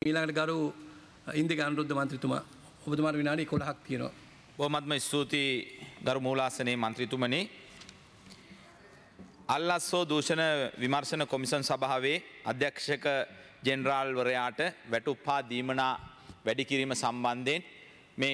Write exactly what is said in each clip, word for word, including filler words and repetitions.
ඊළඟට ගරු ඉන්දික අනුරුද්ධ මන්ත්‍රීතුමා ඔබතුමාට විනාඩි එකොළහක් තියෙනවා. බොහොමත්ම ස්තුතියි ගරු මූලාසනයේ මන්ත්‍රීතුමනි. අල්ලස්සෝ දූෂණ විමර්ශන කොමිසම් සභාවේ අධ්‍යක්ෂක ජෙනරාල්වරයාට වැටුප්පා දීමනා වැඩි කිරීම සම්බන්ධයෙන් මේ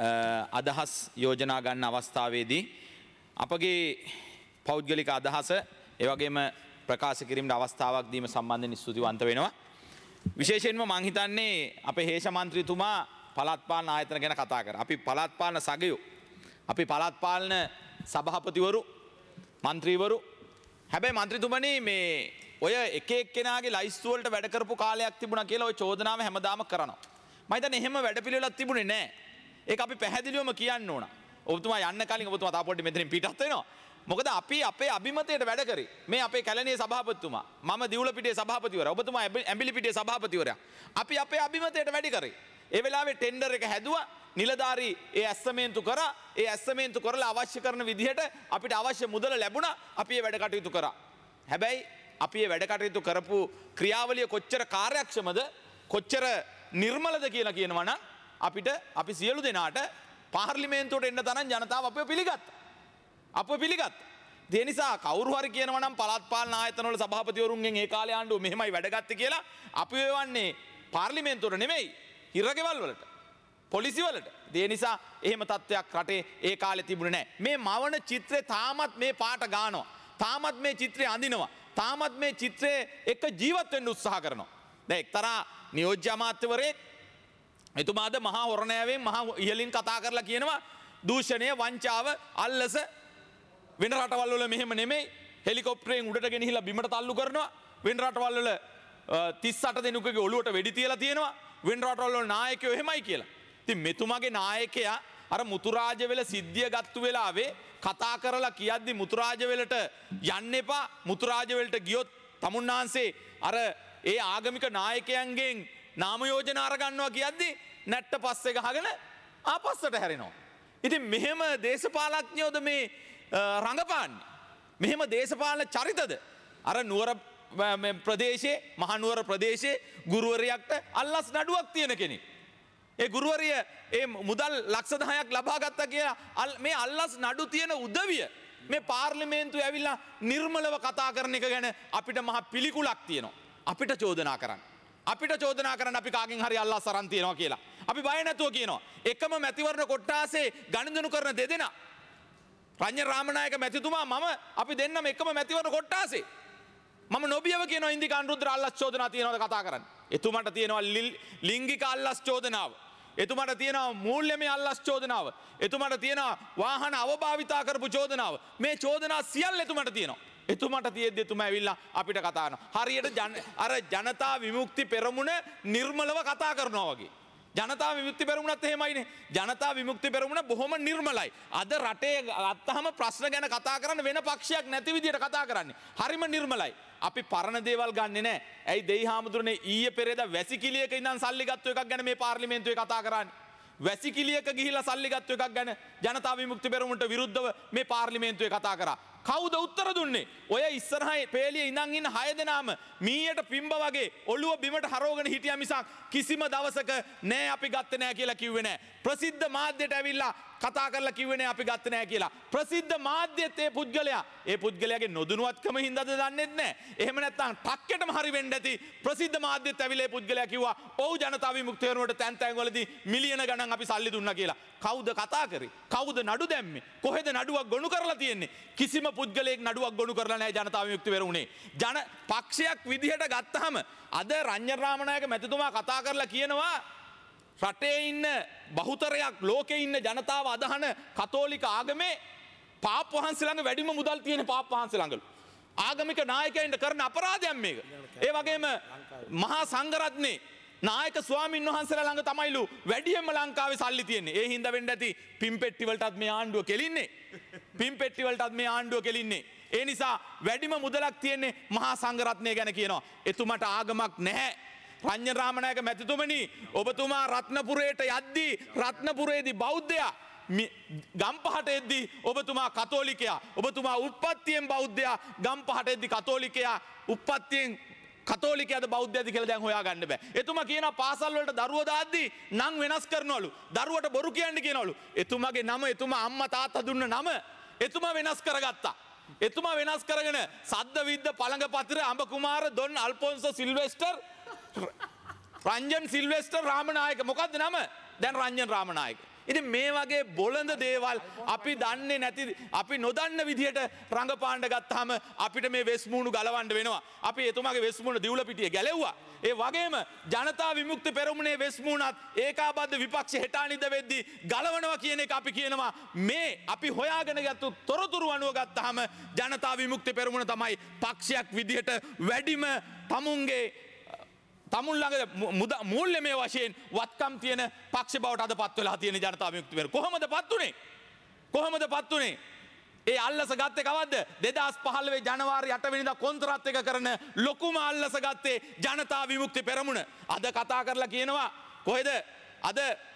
අදහස් යෝජනා ගන්න අවස්ථාවේදී අපගේ පෞද්ගලික අදහස ඒ වගේම ප්‍රකාශ කිරීමට අවස්ථාවක් දීම සම්බන්ධයෙන් ස්තුතිවන්ත වෙනවා. විශේෂයෙන්ම මං හිතන්නේ අපේ හේෂ මන්ත්‍රීතුමා පළාත් පාලන ආයතන ගැන කතා කරා. අපි පළාත් පාලන සගයෝ, අපි පළාත් පාලන සභාපතිවරු, මන්ත්‍රීවරු. හැබැයි මන්ත්‍රීතුමනි මේ ඔය එක එක්කෙනාගේ ලයිස්තු වලට වැඩ කරපු කාලයක් තිබුණා කියලා ඔය චෝදනාව හැමදාම කරනවා. මම හිතන්නේ එහෙම වැඩපිළිවෙලක් තිබුණේ නැහැ. ඒක අපි පැහැදිලිවම කියන්න ඕන. ඔබතුමා යන්න කලින් ඔබතුමා තා පොඩ්ඩක් මෙතනින් පිටත් වෙනවා. මොකද අපි අපේ අභිමතයට වැඩ කරේ. මේ අපේ කැලණියේ සභාපතිතුමා, මම දිවුලපිටියේ සභාපතිවරයා, ඔබතුමා ඇඹිලිපිටියේ සභාපතිවරයා. අපි අපේ අභිමතයට වැඩ කරේ. ඒ වෙලාවේ ටෙන්ඩර් එක හැදුවා. නිලධාරී ඒ ඇස්සමේන්තු කරා. ඒ ඇස්සමේන්තු කරලා අවශ්‍ය කරන විදිහට අපිට අවශ්‍ය මුදල ලැබුණා. අපි ඒ වැඩ කටයුතු කරා. හැබැයි අපි මේ වැඩ කටයුතු කරපු ක්‍රියාවලිය කොච්චර කාර්යක්ෂමද කොච්චර නිර්මලද කියලා කියනවා නම් අපිට අපි සියලු දෙනාට පාර්ලිමේන්තුවට එන්න තරම් ජනතාව අපව පිළිගත්තා. අපව පිළිගත්තා. ඒ නිසා කවුරු හරි කියනවා නම් පළාත් පාලන ආයතන වල සභාපතිවරුන්ගෙන් ඒ කාලේ ආණ්ඩුව මෙහෙමයි වැඩ ගත්තේ කියලා අපි වෙවන්නේ පාර්ලිමේන්තුවට නෙමෙයි හිරගෙවල් වලට පොලිසිය වලට. ඒ නිසා එහෙම තත්ත්වයක් රටේ ඒ කාලේ තිබුණේ නැහැ. මේ මවන චිත්‍රේ තාමත් මේ පාට ගන්නවා. තාමත් මේ චිත්‍රය අඳිනවා. තාමත් මේ චිත්‍රයේ එක ජීවත් වෙන්න උත්සාහ කරනවා. දැන් එක්තරා නියෝජ්‍ය අමාත්‍යවරයෙක් එතුමාද මහා හොරණෑවෙන් මහා ඉහලින් කතා කරලා කියනවා දූෂණය, වංචාව, අල්ලස වෙන රටවල් වල මෙහෙම නෙමෙයි. හෙලිකොප්ටරයෙන් උඩට ගෙනහිලා බිමට තල්ලු කරනවා. වෙන රටවල් වල තිස් අට දෙනෙකුගේ ඔළුවට වෙඩි තියලා තියෙනවා. වෙන රටවල් වල නායකයෝ එහෙමයි කියලා. ඉතින් මෙතුමාගේ නායකයා අර මුතුරාජවෙල සිද්ධිය ගත්තු වෙලාවේ කතා කරලා කියද්දි මුතුරාජවෙලට යන්න එපා. මුතුරාජවෙලට ගියොත් තමුන්නාන්සේ අර ඒ ආගමික නායකයන්ගෙන් නාම යෝජනා අරගන්නවා කියද්දි නැට්ට පස්සේ ගහගෙන ආපස්සට හැරෙනවා. ඉතින් මෙහෙම දේශපාලඥයෝද මේ රඟපාන්නේ? මෙහෙම දේශපාලන චරිතද? අර නුවර ප්‍රදේශයේ මහනුවර ප්‍රදේශයේ ගුරුවරයෙක්ට අල්ලස් නඩුවක් තියෙන කෙනෙක්. ඒ ගුරුවරිය ඒ මුදල් ලක්ෂ දහයක් ලබා ගත්තා කියලා මේ අල්ලස් නඩු තියෙන උදවිය මේ පාර්ලිමේන්තුවේ ඇවිල්ලා නිර්මලව කතා කරන එක ගැන අපිට මහ පිළිකුලක් තියෙනවා. අපිට චෝදනා කරන්න. අපිට චෝදනා කරන්න අපි කාගෙන් හරි අල්ලස් අරන් තියනවා කියලා. අපි බය නැතුව කියනවා. එකම මැතිවරණ කොට්ටාසේ ගනුදෙනු කරන දෙදෙනා රංජන රාමනායක මැතිතුමා මම අපි දෙන්නම එකම මැතිවරණ කොට්ටාසේ මම නොබියව කියනවා ඉන්දික අනුරුද්ධ අල්ලස් චෝදනා තියනවාද කතා කරන්න. එතුමාට තියෙනවා ලිංගික අල්ලස් චෝදනාව. එතුමාට තියෙනවා මූල්‍යමය අල්ලස් චෝදනාව. එතුමාට තියෙනවා වාහන අවභාවිතා කරපු චෝදනාව. මේ චෝදනා සියල්ල එතුමාට තියෙනවා. එතුමාට තියෙද්දි එතුමා ඇවිල්ලා අපිට කතා කරනවා. හරියට අර ජනතා විමුක්ති පෙරමුණ නිර්මලව කතා කරනවා වගේ. ජනතා විමුක්ති පෙරමුණත් එහෙමයිනේ. ජනතා විමුක්ති පෙරමුණ බොහොම නිර්මලයි. අද රටේ අත්තහම ප්‍රශ්න ගැන කතා කරන්න වෙන පක්ෂයක් නැති විදියට කතා කරන්නේ. හරිම නිර්මලයි. අපි පරණ දේවල් ගන්නෙ නැහැ. ඇයි දෙයි හාමුදුරනේ ඊයේ පෙරේදා වැසිකිළියක ඉඳන් සල්ලි ගත්ත එකක් ගැන මේ පාර්ලිමේන්තුවේ කතා කරන්නේ. වැසිකිළියක ගිහිලා සල්ලි ගත්ත එකක් ගැන ජනතා විමුක්ති පෙරමුණට විරුද්ධව මේ පාර්ලිමේන්තුවේ කතා කරා. කවුද උත්තර දුන්නේ? ඔය ඉස්සරහේ පේලියේ ඉඳන් ඉන්න හය දෙනාම මීයට පිම්බ වගේ ඔළුව බිමට හරවගෙන හිටියා මිසක් කිසිම දවසක නෑ අපි ගත්තේ නෑ කියලා කිව්වේ නෑ. ප්‍රසිද්ධ මාධ්‍යයට ඇවිල්ලා කතා කරලා කිව්වේ නෑ අපි ගත්තේ නෑ කියලා. ප්‍රසිද්ධ මාධ්‍යෙත් ඒ පුද්ගලයා ඒ පුද්ගලයාගේ නොදැනුවත්කම හින්දාද දන්නේත් නෑ. එහෙම නැත්නම් ටක්කෙටම හරි වෙන්න ඇති. ප්‍රසිද්ධ මාධ්‍යෙත් ඇවිල්ලා ඒ පුද්ගලයා කිව්වා ඔව් ජනතා විමුක්ති පෙරමුණට තැන් තැන් වලදී මිලියන ගණන් අපි සල්ලි දුන්නා කියලා. කවුද කතා කරේ? කවුද නඩු දැම්මේ? කොහෙද නඩුවක් ගොනු කරලා තියෙන්නේ? කිසිම පුද්ගලයෙක් නඩුවක් ගොනු කරලා නැහැ ජනතා විමුක්ති පෙරමුණේ. ජන පක්ෂයක් විදිහට ගත්තාම අද රංජන රාමනායක මැතිතුමා කතා කරලා කියනවා රටේ ඉන්න බහුතරයක් ලෝකේ ඉන්න ජනතාව අදහන කතෝලික ආගමේ පාප් වහන්සේ ළඟ වැඩිම මුදල් තියෙන පාප් වහන්සේ ළඟලු. ආගමික නායකයින්ට කරන අපරාධයක් මේක. ඒ වගේම මහා සංඝරත්නේ නායක ස්වාමින් වහන්සේලා ළඟ තමයිලු වැඩියෙන්ම ලංකාවේ සල්ලි තියෙන්නේ. ඒ හින්දා වෙන්න ඇති පිම්පෙට්ටි වලටත් මේ ආණ්ඩුව කෙලින්නේ. පිම්පෙට්ටි වලටත් මේ ආණ්ඩුව කෙලින්නේ. ඒ නිසා වැඩිම මුදලක් තියෙන්නේ මහා සංඝරත්නය ගැන කියනවා. එතුමාට ආගමක් නැහැ. රංජන රාමනායක මැතිතුමනි ඔබතුමා රත්නපුරයට යද්දී රත්නපුරේදී බෞද්ධයා ගම්පහට එද්දී ඔබතුමා කතෝලිකයා. ඔබතුමා උත්පත්තියෙන් බෞද්ධයා ගම්පහට එද්දී කතෝලිකයා උත්පත්තියෙන් කතෝලිකයද බෞද්ධයද කියලා දැන් හොයාගන්න බෑ. එතුමා කියනවා පාසල් වලට දරුවෝ දාද්දී නම් වෙනස් කරනවලු. දරුවට බොරු කියන්න කියනවලු. එතුමාගේ නම එතුමා අම්මා තාත්තා දුන්න නම එතුමා වෙනස් කරගත්තා. එතුමා වෙනස් කරගෙන සද්ද විද්ද පළඟ පතිර අඹ Kumara Don Alfonso Sylvester Ranjan Sylvester Ramanayake මොකද්ද නම? දැන් රංජන් රාමනායක. ඉතින් මේ වගේ බොළඳ දේවල් අපි දන්නේ නැති අපි නොදන්න විදිහට රංගපාණ්ඩ ගත්තාම අපිට මේ වෙස්මුණු ගලවන්න වෙනවා. අපි එතුමාගේ වෙස්මුණ දිවුල පිටිය ගැලෙව්වා. ඒ වගේම ජනතා විමුක්ති පෙරමුණේ වෙස්මුණත් ඒකාබද්ධ විපක්ෂ හෙටානිද වෙද්දී ගලවනවා කියන එක අපි කියනවා. මේ අපි හොයාගෙන ගත්තු තොරතුරු අනුව ගත්තාම ජනතා විමුක්ති පෙරමුණ තමයි පක්ෂයක් විදිහට වැඩිම තමුන්ගේ තමුන් ළඟ මූල්‍යමය වශයෙන් වත්කම් තියෙන පක්ෂ බවට අද පත් වෙලා තියෙන ජනතා විමුක්ති පෙරමුණ. කොහොමද පත් උනේ? කොහොමද පත් උනේ? ඒ අල්ලස ගත්තේ කවද්ද? දෙදාස් පහළොව ජනවාරි අට වෙනිදා කොන්ත්‍රාත් එක කරන ලොකුම අල්ලස ගත්තේ ජනතා විමුක්ති පෙරමුණ. අද කතා කරලා කියනවා කොහෙද? අද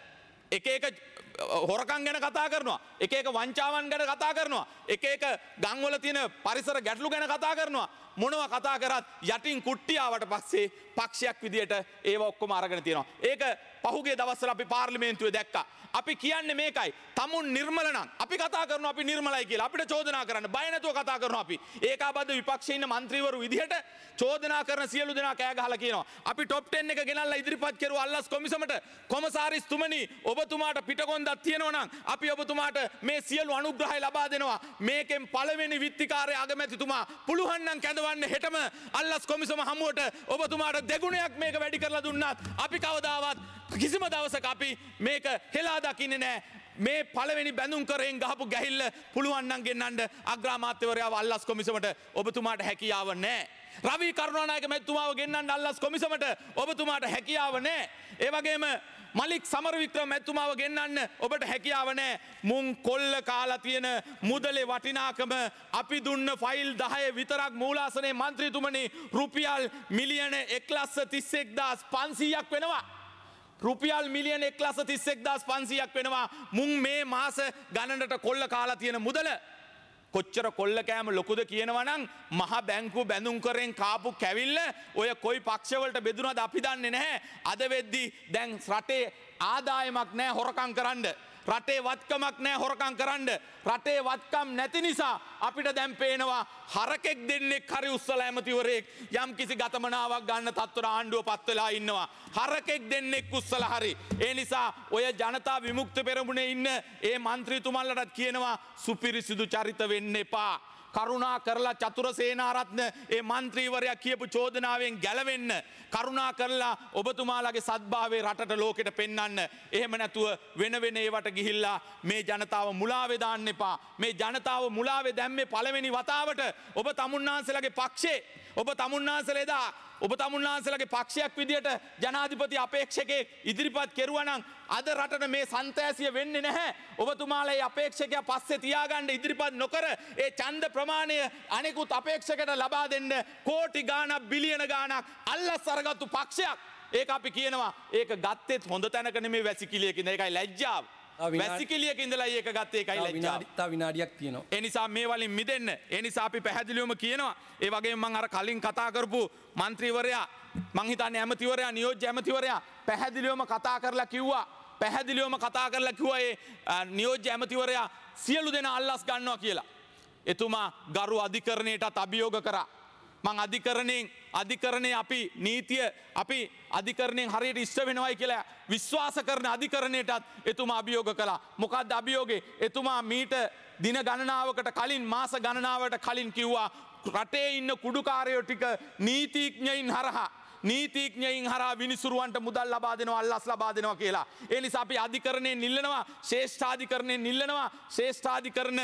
එක එක හොරකම් ගැන කතා කරනවා. එක එක වංචාවන් ගැන කතා කරනවා. එක එක ගම්වල තියෙන පරිසර ගැටලු ගැන කතා කරනවා. මොනවා කතා කරත් යටින් කුට්ටියාවට පස්සේ පක්ෂයක් විදියට ඒව ඔක්කොම අරගෙන තියෙනවා. ඒක පහුගිය දවස්වල අපි පාර්ලිමේන්තුවේ දැක්කා. අපි කියන්නේ මේකයි. තමුන් නිර්මල නම් අපි කතා කරනවා අපි නිර්මලයි කියලා. අපිට චෝදනා කරන්න බය නැතුව කතා කරනවා අපි. ඒකාබද්ධ විපක්ෂයේ ඉන්න മന്ത്രിවරු විදිහට චෝදනා කරන සියලු දෙනා කෑ ගහලා කියනවා. අපි টොප් ටෙන් එක ගෙනල්ලා ඉදිරිපත් කරුවා අල්ලස් කොමිසමට. කොමසාරිස් තුමනි ඔබතුමාට පිටකොන්දක් තියෙනවා නම් අපි ඔබතුමාට මේ සියලු අනුග්‍රහය ලබා දෙනවා. මේකෙන් පළවෙනි විත්තිකාරය අගමැතිතුමා පුළුවන් නම් කැඳවන්න හෙටම අල්ලස් කොමිසම හමුවට ඔබතුමාට දෙගුණයක් මේක වැඩි කරලා දුන්නත් අපි කවදාවත් කිසිම දවසක අපි මේක හෙලා දකින්නේ නැහැ. මේ පළවෙනි බැඳුම් කරෙන් ගහපු ගැහිල්ල පුළුවන් නම් ගෙන්නන්න අග්‍රාමාත්‍යවරයාව අල්ලස් කොමිසමට ඔබතුමාට හැකියාව නැහැ. රවි කරුණානායක මැතිතුමාව ගෙන්නන්න අල්ලස් කොමිසමට ඔබතුමාට හැකියාව නැහැ. ඒ වගේම මලික් සමරවික්‍රම මැතිතුමාව ගෙන්නන්න ඔබට හැකියාව නැහැ. මුන් කොල්ල කාලා තියෙන මුදලේ වටිනාකම අපි දුන්න ෆයිල් දහය විතරක් මූලාසනයේ മന്ത്രിතුමනි රුපියල් මිලියන එක්ලක්ෂ තිස් එක්දාස් පන්සීයක් වෙනවා. රුපියල් මිලියන එක්ලක්ෂ තිස් එක්දාස් පන්සීයක් වෙනවා. මුන් මේ මාස ගණනට කොල්ල කාලා තියෙන මුදල. කොච්චර කොල්ල කෑම ලොකුද කියනවා නම් මහ බැංකු බැඳුම් කරෙන් කාපු කැවිල්ල ඔය කොයි පක්ෂවලට බෙදුනද අපි දන්නේ නැහැ. අද වෙද්දී දැන් රටේ ආදායමක් නැහැ හොරකම් කරන්න. රටේ වත්කමක් නැහැ හොරකම් කරන්න. රටේ වත්කම් නැති නිසා අපිට දැන් පේනවා හරකෙක් දෙන්නෙක් හරි උස්සලා ඇමතිවරයෙක් යම් කිසි ගතමනාවක් ගන්න තත්ත්වයට ආණ්ඩුව පත් වෙලා ඉන්නවා. හරකෙක් දෙන්නෙක් උස්සලා හරි. ඒ නිසා ඔය ජනතා විමුක්ති පෙරමුණේ ඉන්න ඒ മന്ത്രിතුමන්ලටත් කියනවා සුපිරිසිදු චරිත වෙන්න එපා. කරුණා කරලා චතුර සේනාරත්න ඒ മന്ത്രിවරයා කියපු චෝදනාවෙන් ගැලවෙන්න. කරුණා කරලා ඔබතුමාලගේ සත්භාවය රටට ලෝකෙට පෙන්වන්න. එහෙම නැතුව වෙන වෙන ඒවට ගිහිල්ලා මේ ජනතාව මුලාවේ දාන්න එපා. මේ ජනතාව මුලාවේ දැම්මේ පළවෙනි වතාවට ඔබ තමුන්නාන්සේලාගේ පක්ෂේ ඔබ තමුන්නාන්සේලා ඔබ තමුන්නාන්සේලාගේ පක්ෂයක් විදියට ජනාධිපති අපේක්ෂකයෙක් ඉදිරිපත් කෙරුවා නම් අද රටට මේ සන්තෑසිය වෙන්නේ නැහැ. ඔබතුමාලා මේ අපේක්ෂකයා පස්සේ තියාගන්න ඉදිරිපත් නොකර ඒ ඡන්ද ප්‍රමාණය අනෙකුත් අපේක්ෂකයට ලබා දෙන්න කෝටි ගාණක් බිලියන ගාණක් අල්ලස් අරගත්තු පක්ෂයක්. ඒක අපි කියනවා ඒක ගත්තෙත් හොඳ තැනක නෙමෙයි වැසිකිළියකින්. ඒකයි ලැජ්ජාව. වැසිකිළියක ඉඳලා ඒක ගත්තේ ඒකයි ලැජ්ජාව. තව විනාඩියක් තියෙනවා. ඒ නිසා මේ වලින් මිදෙන්න. ඒ නිසා අපි පැහැදිලිවම කියනවා. ඒ වගේම මම අර කලින් කතා කරපු മന്ത്രിවරයා මං හිතන්නේ ඇමතිවරයා නියෝජ්‍ය ඇමතිවරයා පැහැදිලිවම කතා කරලා කිව්වා. පැහැදිලිවම කතා කරලා කිව්වා ඒ නියෝජ්‍ය ඇමතිවරයා සියලු දෙනා අල්ලස් ගන්නවා කියලා. එතුමා ගරු අධිකරණයටත් අභියෝග කරා. මං අධිකරණයෙන් අධිකරණයේ අපි නීතිය අපි අධිකරණයෙන් හරියට ඉෂ්ට වෙනවයි කියලා විශ්වාස කරන අධිකරණයටත් එතුමා අභියෝග කළා. මොකක්ද අභියෝගේ? එතුමා මීට දින ගණනාවකට කලින් මාස ගණනාවකට කලින් කිව්වා රටේ ඉන්න කුඩුකාරයෝ ටික නීතිඥයින් හරහා නීතිඥයින් හරහා විනිසුරුවන්ට මුදල් ලබා දෙනවා අල්ලස් ලබා දෙනවා කියලා. ඒ නිසා අපි අධිකරණයෙන් ඉල්ලනවා ශ්‍රේෂ්ඨාධිකරණයෙන් ඉල්ලනවා ශ්‍රේෂ්ඨාධිකරණ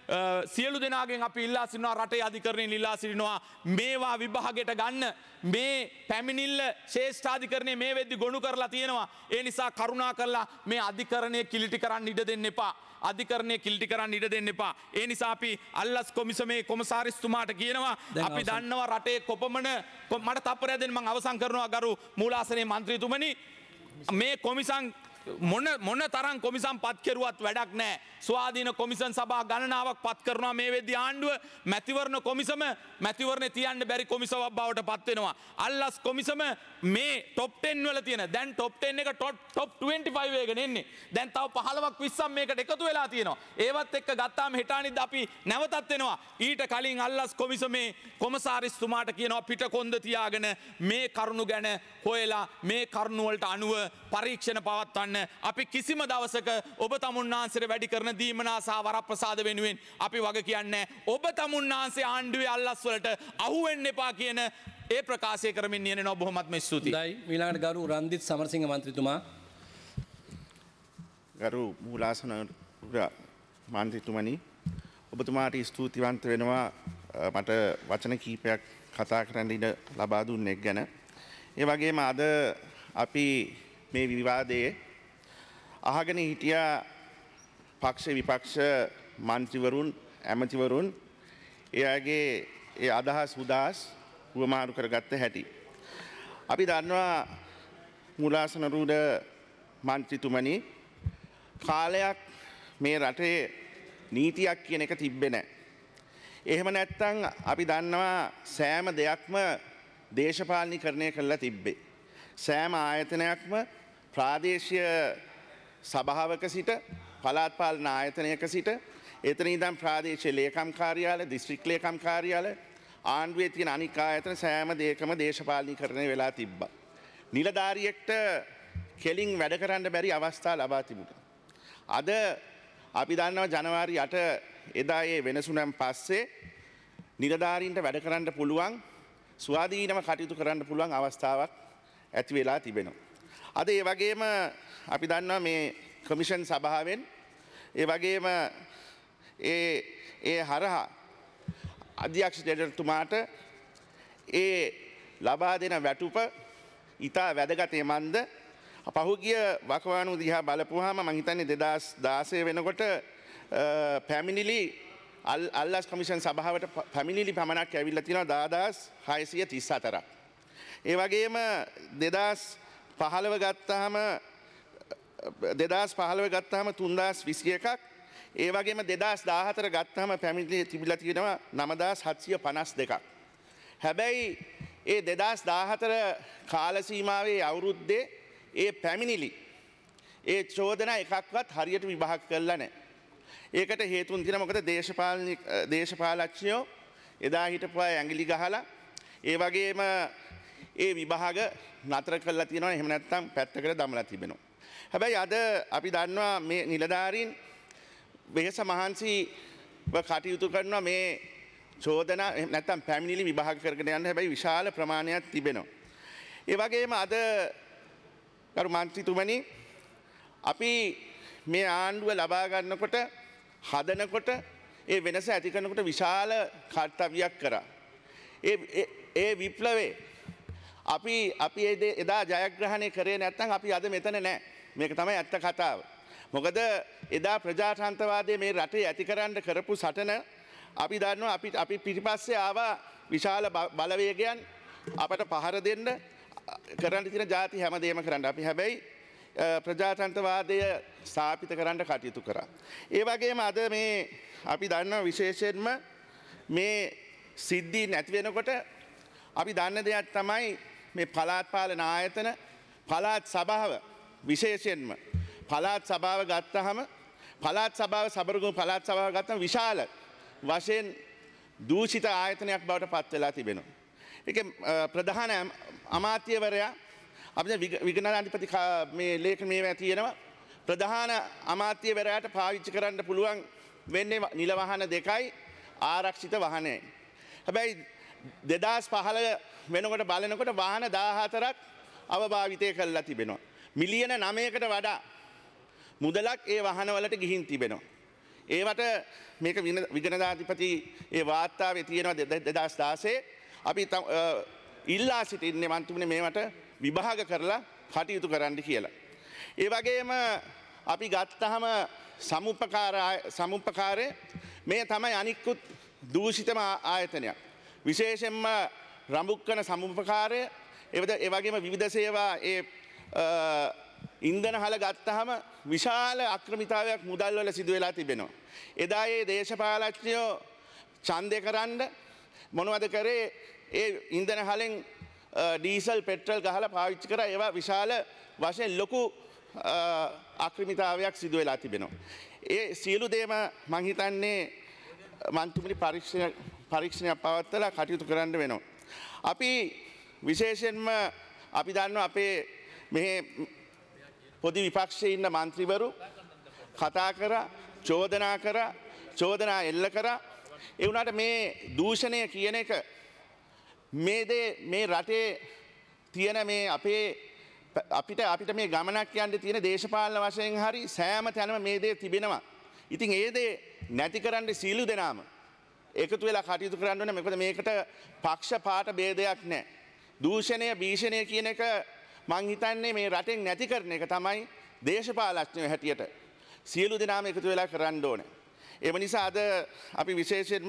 සියලු දෙනාගෙන් අපි ඉල්ලා සිටිනවා රටේ අධිකරණයෙන් ඉල්ලා සිටිනවා මේවා විභාගයට ගන්න. මේ පැමිණිල්ල ශ්‍රේෂ්ඨාධිකරණයේ මේ වෙද්දි ගොනු කරලා තියෙනවා. ඒ නිසා කරුණා කරලා මේ අධිකරණය කිලිටි කරන්න ඉඩ දෙන්න එපා. අධිකරණය කිලිටි කරන්න ඉඩ දෙන්න එපා. ඒ නිසා අපි අල්ලස් කොමිසමේ කොමසාරිස්තුමාට කියනවා අපි දන්නවා රටේ කොපමණ මට තප්පරයක් දෙන්න මම අවසන් කරනවා ගරු මූලාසනයේ മന്ത്രിතුමනි මේ කොමිසම් මොන මොන තරම් කොමිසම් පත් කෙරුවත් වැඩක් නැහැ. ස්වාධීන කොමිසම් සභා ගණනාවක් පත් කරනවා මේ වෙද්දී ආණ්ඩුව. මැතිවරණ කොමිසම මැතිවරණේ තියන්න බැරි කොමිසමක් බවට පත් වෙනවා. අල්ලස් කොමිසම මේ টොප් ටෙන් වල තියෙන දැන් টොප් ටෙන් එක টොප් ට්වෙන්ටි ෆයිව් එකගෙන එන්නේ. දැන් තව පහළොවක් විස්සක් මේකට එකතු වෙලා තියෙනවා. ඒවත් එක්ක ගත්තාම හෙටානිද්ද අපි නැවතත් වෙනවා. ඊට කලින් අල්ලස් කොමිසමේ කොමසාරිස්තුමාට කියනවා පිටකොන්ද තියාගෙන මේ කරුණු ගැන හොයලා මේ කරුණු වලට අනුව පරීක්ෂණ පවත්වන්න. අපි කිසිම දවසක ඔබ තමුන්නාන්සේට වැඩි කරන දීමනා සහ වරප්‍රසාද වෙනුවෙන් අපි වග කියන්නේ ඔබ තමුන්නාන්සේ ආණ්ඩුවේ අල්ලස් වලට අහු වෙන්න එපා කියන ඒ ප්‍රකාශය කරමින් නියැලෙනවා. බොහොමත්ම ස්තුතියි. හොඳයි. ඊළඟට ගරු රන්දිත් සමරසිංහ මන්ත්‍රීතුමා. ගරු මූලාසන මන්ත්‍රීතුමනි, ඔබතුමාට ස්තුතිවන්ත වෙනවා මට වචන කීපයක් කතා කරන්න ඉඩ ලබා දුන්නෙක් ගැන. ඒ වගේම අද අපි මේ විවාදයේ අහගෙන හිටියා පක්ෂ විපක්ෂ මන්ත්‍රීවරුන් ඇමතිවරුන් එයාගේ ඒ අදහස් උදාස් උවමාරු කරගත්ත හැටි. අපි දන්නවා මූලාසන රූඩ මන්ත්‍රීතුමනි, කාලයක් මේ රටේ නීතියක් කියන එක තිබ්බේ නැහැ. එහෙම නැත්නම් අපි දන්නවා සෑම දෙයක්ම දේශපාලනීකරණය කරලා තිබ්බේ. සෑම ආයතනයක්ම ප්‍රාදේශීය සභාවක සිට පළාත් පාලන ආයතනයක සිට එතන ඉඳන් ප්‍රාදේශීය ලේකම් කාර්යාලය, දිස්ත්‍රික් ලේකම් කාර්යාලය, ආණ්ඩුවේ තියෙන අනික් ආයතන සෑම දෙයකම දේශපාලනීකරණය වෙලා තිබ්බා. නිලධාරියෙක්ට කෙලින් වැඩ කරන්න බැරි අවස්ථා ලබා තිබුණා. අද අපි දන්නවා ජනවාරි අට එදා ඒ වෙනසුනම් පස්සේ නිලධාරීන්ට වැඩ කරන්න පුළුවන්, ස්වාධීනව කටයුතු කරන්න පුළුවන් අවස්ථාවක් ඇති වෙලා තිබෙනවා. අද ඒ වගේම අපි දන්නවා මේ කොමිෂන් සභාවෙන් ඒ වගේම ඒ ඒ හරහා අධ්‍යක්ෂ ජනතුමාට ඒ ලබා දෙන වැටුප ඉතා වැදගත් එමන්ද පහුගිය වකවානු දිහා බලපුවාම මම හිතන්නේ දෙදාස් දාසය වෙනකොට පැමිණිලි අල්ලස් කොමිෂන් සභාවට පැමිණිලි පමණක් ඇවිල්ලා තියෙනවා දාදාස් හයසිය තිස් හතරක්. ඒ වගේම දෙදාස් පහළව ගත්තාම දෙදාස් පහළව ගත්තාම තුන්දාස් විසි එකක්. ඒ වගේම දෙදාස් දාහතර ගත්තාම පැමිණිලි තිබිලා තියෙනවා නවදාස් හත්සිය පනස් දෙකක්. හැබැයි ඒ දෙදාස් දාහතර කාල සීමාවේ අවුරුද්දේ ඒ පැමිණිලි ඒ චෝදනා එකක්වත් හරියට විභාග කරලා නැහැ. ඒකට හේතුන් තියෙනවා මොකද දේශපාලන දේශපාලඥයෝ එදා හිටපු අය ඇඟිලි ගහලා ඒ වගේම ඒ විභාග නතර කරලා තියෙනවා. එහෙම නැත්නම් පැත්තකට දමලා තිබෙනවා. හැබැයි අද අපි දන්නවා මේ නිලධාරීන් වෙහස මහන්සිව කටයුතු කරනවා මේ චෝදනා නැත්නම් පැමිණිලි විභාග කරගෙන යන්න. හැබැයි විශාල ප්‍රමාණයක් තිබෙනවා. ඒ වගේම අද ගරු මන්ත්‍රීතුමනි, අපි මේ ආණ්ඩුව ලබා ගන්නකොට හදනකොට ඒ වෙනස ඇති කරනකොට විශාල කර්තව්‍යයක් කරා. ඒ ඒ විප්ලවයේ අපි අපි එදා ජයග්‍රහණය කරේ නැත්නම් අපි අද මෙතන නැහැ. මේක තමයි ඇත්ත කතාව. මොකද එදා ප්‍රජාතන්ත්‍රවාදයේ මේ රටේ ඇතිකරන්න කරපු සටන අපි දන්නවා. අපි අපි පිටිපස්සේ ආවා විශාල බලවේගයන් අපට පහර දෙන්න කරන්න තියෙන ಜಾති හැමදේම කරන්න. අපි හැබැයි ප්‍රජාතන්ත්‍රවාදය ස්ථාපිත කරන්න කටයුතු කරා. ඒ වගේම අද මේ අපි දන්නවා විශේෂයෙන්ම මේ සිද්ධි නැති වෙනකොට අපි දන්න දෙයක් තමයි මේ පළාත් පාලන ආයතන පළාත් සභාව විශේෂයෙන්ම පළාත් සභාව ගත්තහම පළාත් සභාව සබරගමු පළාත් සභාව ගත්තම විශාල වශයෙන් දූෂිත ආයතනයක් බවට පත් වෙලා තිබෙනවා. ඒක ප්‍රධාන අමාත්‍යවරයා අපේ විගණනාධිපති මේ ලේඛන මේවා තියෙනවා. ප්‍රධාන අමාත්‍යවරයාට පාවිච්චි කරන්න පුළුවන් වෙන්නේ නිල වාහන දෙකයි ආරක්ෂිත වාහනයයි. හැබැයි දෙදාස් පහළ වෙනකොට බලනකොට වාහන දාහතරක් අවභාවිතය කරලා තිබෙනවා. මිලියන නවයකට වඩා මුදලක් ඒ වාහනවලට ගිහින් තිබෙනවා. ඒවට මේක විගණනාධිපති ඒ වාර්තාවේ තියෙනවා දෙදාස් දාසයේ. අපි ඉල්ලා සිටින්නේ මන්ත්‍රීතුමනි මේවට විභාග කරලා කටයුතු කරන්න කියලා. ඒ වගේම අපි ගත්තහම සමුපකාර සමුපකාරය මේ තමයි අනිකුත් දූෂිතම ආයතනයක්. විශේෂයෙන්ම රඹුක්කන සමුපකාරය ඒ වගේම විවිධ සේවා ඒ ඉන්ධන හල ගත්තහම විශාල අක්‍රමිතාවයක් මුදල් වල සිදු වෙලා තිබෙනවා. එදා ඒ දේශපාලඥයෝ ඡන්දය කරන්න මොනවද කරේ? ඒ ඉන්ධන හලෙන් ඩීසල් පෙට්‍රල් ගහලා පාවිච්චි කරා. ඒවා විශාල වශයෙන් ලොකු අක්‍රමිතාවයක් සිදු වෙලා තිබෙනවා. ඒ සියලු දේම මං හිතන්නේ මන්තුමනි පරීක්ෂණ පරීක්ෂණයක් පවත්වලා කටයුතු කරන්න වෙනවා. අපි විශේෂයෙන්ම අපි දන්නවා අපේ මෙහි පොදි විපක්ෂයේ ඉන්න මන්ත්‍රීවරු කතා කරා, චෝදනා කරා, චෝදනා එල්ල කරා. ඒ වුණාට මේ දූෂණය කියන එක මේ දේ මේ රටේ තියෙන මේ අපේ අපිට අපිට මේ ගමනක් යන්න තියෙන දේශපාලන වශයෙන් හරි සෑම තැනම මේ දේ තිබෙනවා. ඉතින් ඒ දේ නැති කරන්න සීලු දෙනාම එකතු වෙලා කටයුතු කරන්න ඕනේ. මොකද මේකට පක්ෂ පාට ભેදයක් නැහැ. දූෂණය භීෂණය කියන එක මං හිතන්නේ මේ රටෙන් නැති කරන එක තමයි දේශපාලඥයෝ හැටියට සියලු දෙනාම එකතු වෙලා කරන්න ඕනේ. ඒ නිසා අද අපි විශේෂයෙන්ම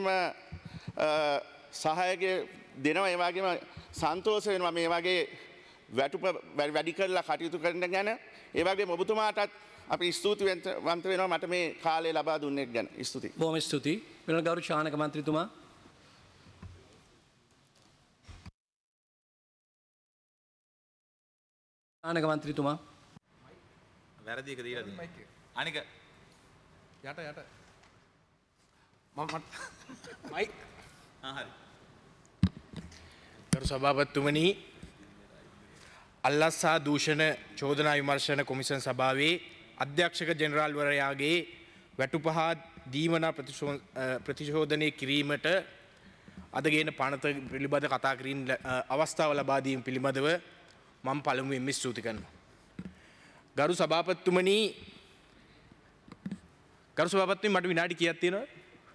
සහායකය දෙනවා. ඒ වගේම සන්තෝෂ වෙනවා මේ වගේ වැටුප වැඩි කරලා කටයුතු කරන ගැන. ඒ වගේම ඔබතුමාටත් අපි ස්තුතිවන්ත වෙනවා මට මේ කාලය ලබා දුන්නේ ගැන. ස්තුතියි. බොහොම ස්තුතියි. වෙන ගෞරව ශානක මන්ත්‍රීතුමා. ශානක මන්ත්‍රීතුමා. වැරදි එක දීලා දෙන්න. අනික යට යට මම මයික් ආ හරි. ගරු සභාපතිතුමනි, අල්ලස්සා දූෂණ චෝදනා විමර්ශන කොමිෂන් සභාවේ අධ්‍යක්ෂක ජෙනරාල්වරයාගේ වැටුපහත් දීමනා ප්‍රතිශෝධනය කිරීමට අදගෙන පනත පිළිබඳ කතා කිරීම අවස්ථාව ලබා දීම පිළිබඳව මම පළමුවෙන්ම ස්තුති කරනවා. ගරු සභාපතිතුමනි, ගරු සභාපතිතුමනි මට විනාඩි කීයක් තියෙනවද?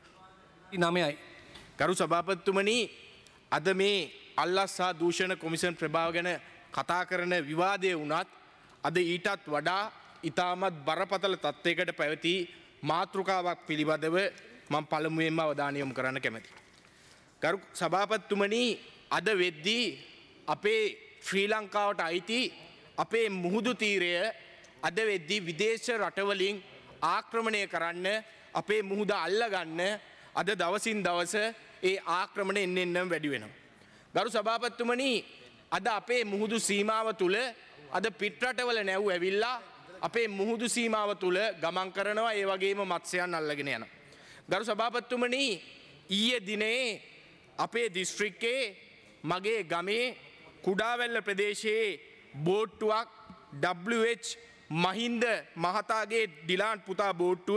නවයයි. ගරු සභාපතිතුමනි, අද මේ අල්ලස්සා දූෂණ කොමිෂන් ප්‍රභාව ගැන කතා කරන විවාදය වුණත් අද ඊටත් වඩා ඉතාමත් බරපතල තත්ත්වයකට පැවති මාතෘකාවක් පිළිබඳව මම පළමුවෙන්ම අවධානය යොමු කරන්න කැමැතියි. ගරු සභාපතිතුමනි, අද වෙද්දී අපේ ශ්‍රී ලංකාවට අයිති අපේ මුහුදු තීරය අද වෙද්දී විදේශ රටවලින් ආක්‍රමණය කරන්න, අපේ මුහුද අල්ලගන්න අද දවසින් දවස ඒ ආක්‍රමණ එන්න එන්නම් වැඩි වෙනවා. ගරු සභාපතිතුමනි, අද අපේ මුහුදු සීමාව තුළ අද පිටරටවල නැව් ඇවිල්ලා අපේ මුහුදු සීමාව තුළ ගමන් කරනවා. ඒ වගේම මත්ස්‍යයන් අල්ලගෙන යනවා. ගරු සභාපතිතුමනි, ඊයේ දිනේ අපේ දිස්ත්‍රික්කයේ මගේ ගමේ කුඩාවැල්ල ප්‍රදේශයේ බෝට්ටුවක් ඩබ්ලිව් එච් මහින්ද මහතාගේ ඩිලාන් පුතා බෝට්ටුව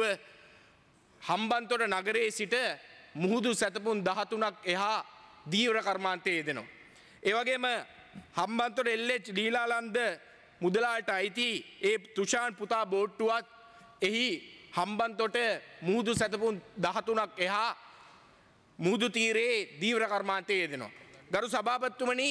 හම්බන්තොට නගරයේ සිට මුහුදු සැතපුම් දහතුනක් එහා දීවර කර්මාන්තයේ යෙදෙනවා. ඒ වගේම හම්බන්තොට එල් එච් ඩීලාලන්ද මුදලාට අයිති ඒ තුෂාන් පුතා බෝට්ටුවත් එහි හම්බන්තොට මුහුදු සැතපුම් දහතුනක් එහා මුහුදු තීරයේ දීවර කර්මාන්තයේ යෙදෙනවා. ගරු සභාපතිතුමනි,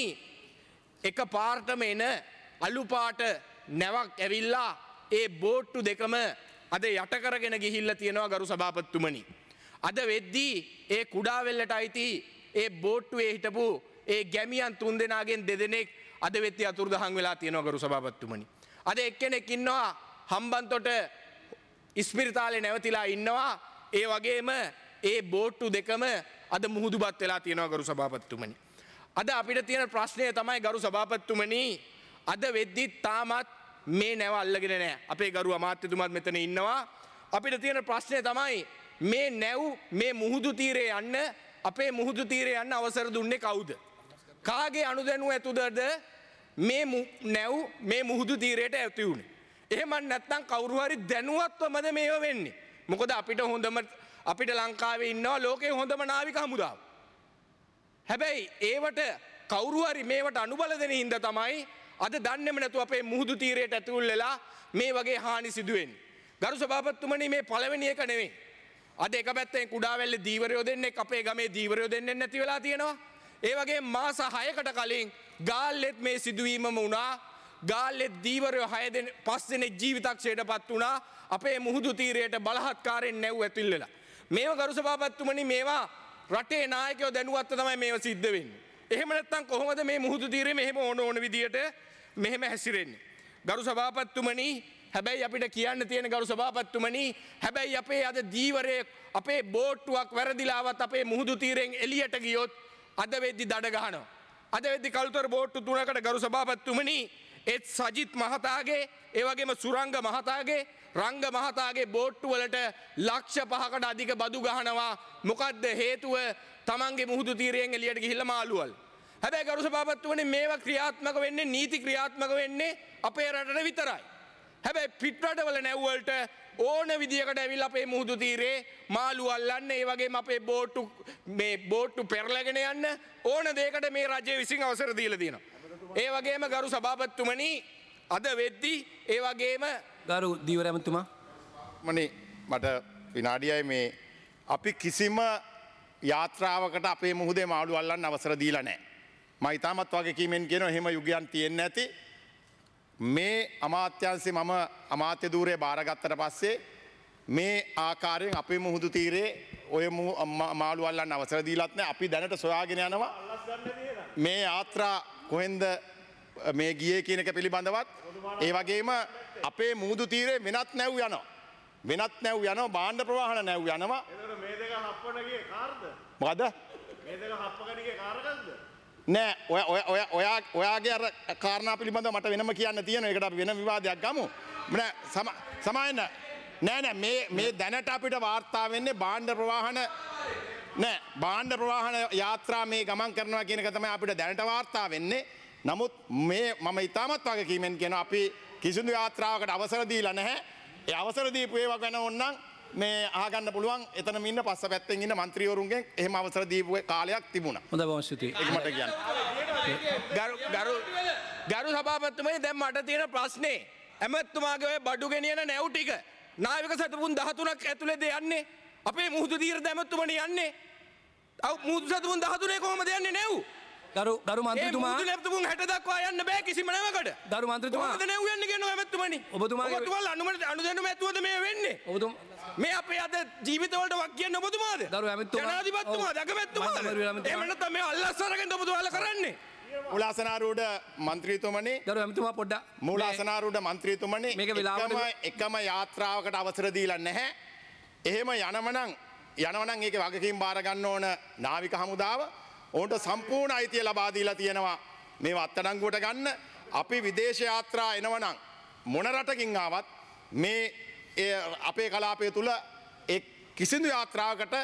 එක පාර්ටම එන අලුපාට නැවක් ඇවිල්ලා ඒ බෝට්ටු දෙකම අද යට කරගෙන ගිහිල්ලා තියෙනවා. ගරු සභාපතිතුමනි, අද වෙද්දී ඒ කුඩාවෙල්ලට අයිති ඒ බෝට්ටුවේ හිටපු ඒ ගැමියන් තුන් දෙනාගෙන් දෙදෙනෙක් අද වෙද්දී අතුරුදහන් වෙලා තියෙනවා. ගරු සභාපතිතුමනි, අද එක්කෙනෙක් ඉන්නවා හම්බන්තොට ඉස්පිරිතාලේ නැවතිලා ඉන්නවා. ඒ වගේම ඒ බෝට්ටු දෙකම අද මුහුදුබත් වෙලා තියෙනවා. ගරු සභාපතිතුමනි, අද අපිට තියෙන ප්‍රශ්නය තමයි ගරු සභාපතිතුමනි, අද වෙද්දී තාමත් මේ නැව අල්ලගෙන නැහැ. අපේ ගරු අමාත්‍යතුමාත් මෙතන ඉන්නවා. අපිට තියෙන ප්‍රශ්නය තමයි මේ නැව් මේ මුහුදු තීරේ යන්න අපේ මුහුදු තීරේ යන්න අවසර දුන්නේ කවුද? කාගේ අනුදැනුව ඇතුළද මේ නැව් මේ මුහුදු තීරයට ඇති වුණේ? එහෙම නැත්නම් කවුරු හරි දැනුවත්වමද මේව වෙන්නේ? මොකද අපිට හොඳම අපිට ලංකාවේ ඉන්නවා ලෝකේ හොඳම නාවික හමුදාව. හැබැයි ඒවට කවුරු හරි මේවට අනුබල දෙන හින්දා තමයි අද දන්නේම නැතුව අපේ මුහුදු තීරයට ඇතුල් වෙලා මේ වගේ හානි සිදු වෙන්නේ. ගරු සභාපතිතුමනි, මේ පළවෙනි එක නෙවෙයි. අද එක පැත්තෙන් කුඩාවැල්ලේ දීවරයෝ දෙන්නෙක් අපේ ගමේ දීවරයෝ දෙන්නෙක් නැති වෙලා තියෙනවා. ඒ වගේම මාස හයකට කලින් ගාල්ලෙත් මේ සිදුවීමම වුණා. ගාල්ලෙත් දීවරයෝ හය දෙනෙක් පස් දෙනෙක් ජීවිතක්ෂයටපත් වුණා අපේ මුහුදු තීරයට බලහත්කාරයෙන් නැව් ඇතුල් වෙලා. මේවා ගරු සභාපතිතුමනි, මේවා රටේ නායකයෝ දැනුවත්ව තමයි මේව සිද්ධ වෙන්නේ. එහෙම නැත්නම් කොහොමද මේ මුහුදු තීරේ මෙහෙම ඕන ඕන විදියට මෙහෙම හැසිරෙන්නේ? ගරු සභාපතිතුමනි හැබැයි අපිට කියන්න තියෙන ගරු සභාපතිතුමනි හැබැයි අපේ අද දීවරේ අපේ බෝට්ටුවක් වැරදිලාවත් අපේ මුහුදු තීරයෙන් එළියට ගියොත් අද වෙද්දි දඩ ගහනවා. අද වෙද්දි කළුතර බෝට්ටු තුනකට ගරු සභාපතිතුමනි ඒත් සජිත් මහතාගේ ඒ වගේම සුරංග මහතාගේ රංග මහතාගේ බෝට්ටු වලට ලක්ෂ පහකට අධික බදු ගහනවා. මොකද්ද හේතුව? තමන්ගේ මුහුදු තීරයෙන් එළියට ගිහිල්ලා මාළුවල්. හැබැයි ගරු සභාපතිතුමනි මේවා ක්‍රියාත්මක වෙන්නේ නීති ක්‍රියාත්මක වෙන්නේ අපේ රටට විතරයි. හැබැයි පිටරටවල නැව්වලට ඕන විදියකට ඇවිල්ලා අපේ මුහුදු තීරේ මාළු අල්ලන්න ඒ වගේම අපේ බෝට්ටු මේ බෝට්ටු පෙරලගෙන යන්න ඕන දෙයකට මේ රජය විසින් අවසර දීලා තියෙනවා. ඒ වගේම ගරු සභාපතිතුමනි අද වෙද්දි ඒ වගේම ගරු දීවර ඇමතුමා මනේ මට විනාඩියයි මේ අපි කිසිම යාත්‍රාවකට අපේ මුහුදේ මාළු අල්ලන්න අවසර දීලා නැහැ. මම ඊටමත් වගේ කීමෙන් කියනවා එහෙම යුගයන් තියෙන්නේ නැති මේ අමාත්‍යාංශේ මම අමාත්‍ය ධූරය බාරගත්තට පස්සේ මේ ආකාරයෙන් අපේ මුහුදු තීරේ ඔය මාළු අල්ලන්න අවසර දීලත් නැහැ. අපි දැනට සොයාගෙන යනවා මේ යාත්‍රා කොහෙන්ද මේ ගියේ කියන එක පිළිබඳවත් ඒ වගේම අපේ මුහුදු තීරේ වෙනත් නැව් යනවා. වෙනත් නැව් යනවා භාණ්ඩ ප්‍රවාහන නැව් යනවා. එතකොට මේ දෙක හප්පන ගියේ කාර්ද? මොකද? මේ දෙක හප්පගෙන ගියේ කාර්කක්ද? නෑ ඔය ඔය ඔය ඔයා ඔයාගේ අර කාරණා පිළිබඳව මට වෙනම කියන්න තියෙනවා. ඒකට අපි වෙන විවාදයක් ගමු. නෑ සම සමායන්න නෑ නෑ මේ මේ දැනට අපිට වාර්තා වෙන්නේ භාණ්ඩ ප්‍රවාහන නෑ භාණ්ඩ ප්‍රවාහන යාත්‍රා මේ ගමන් කරනවා කියන එක තමයි අපිට දැනට වාර්තා වෙන්නේ. නමුත් මේ මම ඉතාමත් වගකීමෙන් කියනවා අපි කිසිදු යාත්‍රාවකට අවසර දීලා නැහැ. ඒ අවසර දීපු ඒවා ගැන ඕනනම් මේ අහගන්න පුළුවන් එතනම ඉන්න පස්ස පැත්තෙන් ඉන්න മന്ത്രിවරුන්ගෙන් එහෙම අවසර දීපු කාලයක් තිබුණා. හොඳයි බොහොම ස්තුතියි. ඒක මට කියන්න. ගරු ගරු ගරු සභාපතිතුමනි දැන් මට තියෙන ප්‍රශ්නේ ඇමතුමාගේ ඔය බඩු ගෙනියන නැව් ටික නාවික සතුරුන් දහතුනක් ඇතුළේද යන්නේ? අපේ මුහුදු තීරද ඇමතුමනි යන්නේ? අව මුහුදු සතුරුන් දහතුනේ කොහමද යන්නේ නැව්? ගරු ගරු මන්ත්‍රීතුමා මුහුදු නැවතුන් හැට දක්වා යන්න බෑ කිසිම නැවකට. ගරු මන්ත්‍රීතුමා කොහමද නැව් යන්නේ කියනවා ඇමතුමනි? ඔබතුමාගේ ඔබතුමාලා අනුමත අනුදැනුම ඇතුවද මේ වෙන්නේ? ඔබතුමා මේ අපේ අද ජීවිත වලට වක් කියන්න ඔබතුමාද? ගරු ඇමතුමා ජනාධිපතිතුමාද? අගමැතිතුමාද? එහෙම නැත්නම් මේ අල්ලස් අරගෙන ඔබතුමාලා කරන්නේ? මූලාසනාරූඪ මන්ත්‍රීතුමනි ගරු ඇමතුමා පොඩ්ඩක් මූලාසනාරූඪ මන්ත්‍රීතුමනි මේක වෙලාවට එකම එකම යාත්‍රාවකට අවසර දීලා නැහැ. එහෙම යනවනම් යනවනම් ඒකේ වගකීම් බාර ගන්න ඕන නාවික හමුදාව. ඔවුන්ට සම්පූර්ණ අයිතිය ලබා දීලා තියෙනවා මේවා අත්අඩංගුවට ගන්න. අපි විදේශ යාත්‍රා එනවනම් මොන රටකින් ආවත් මේ අපේ කලාපය තුල ඒ කිසිදු යාත්‍රාවකට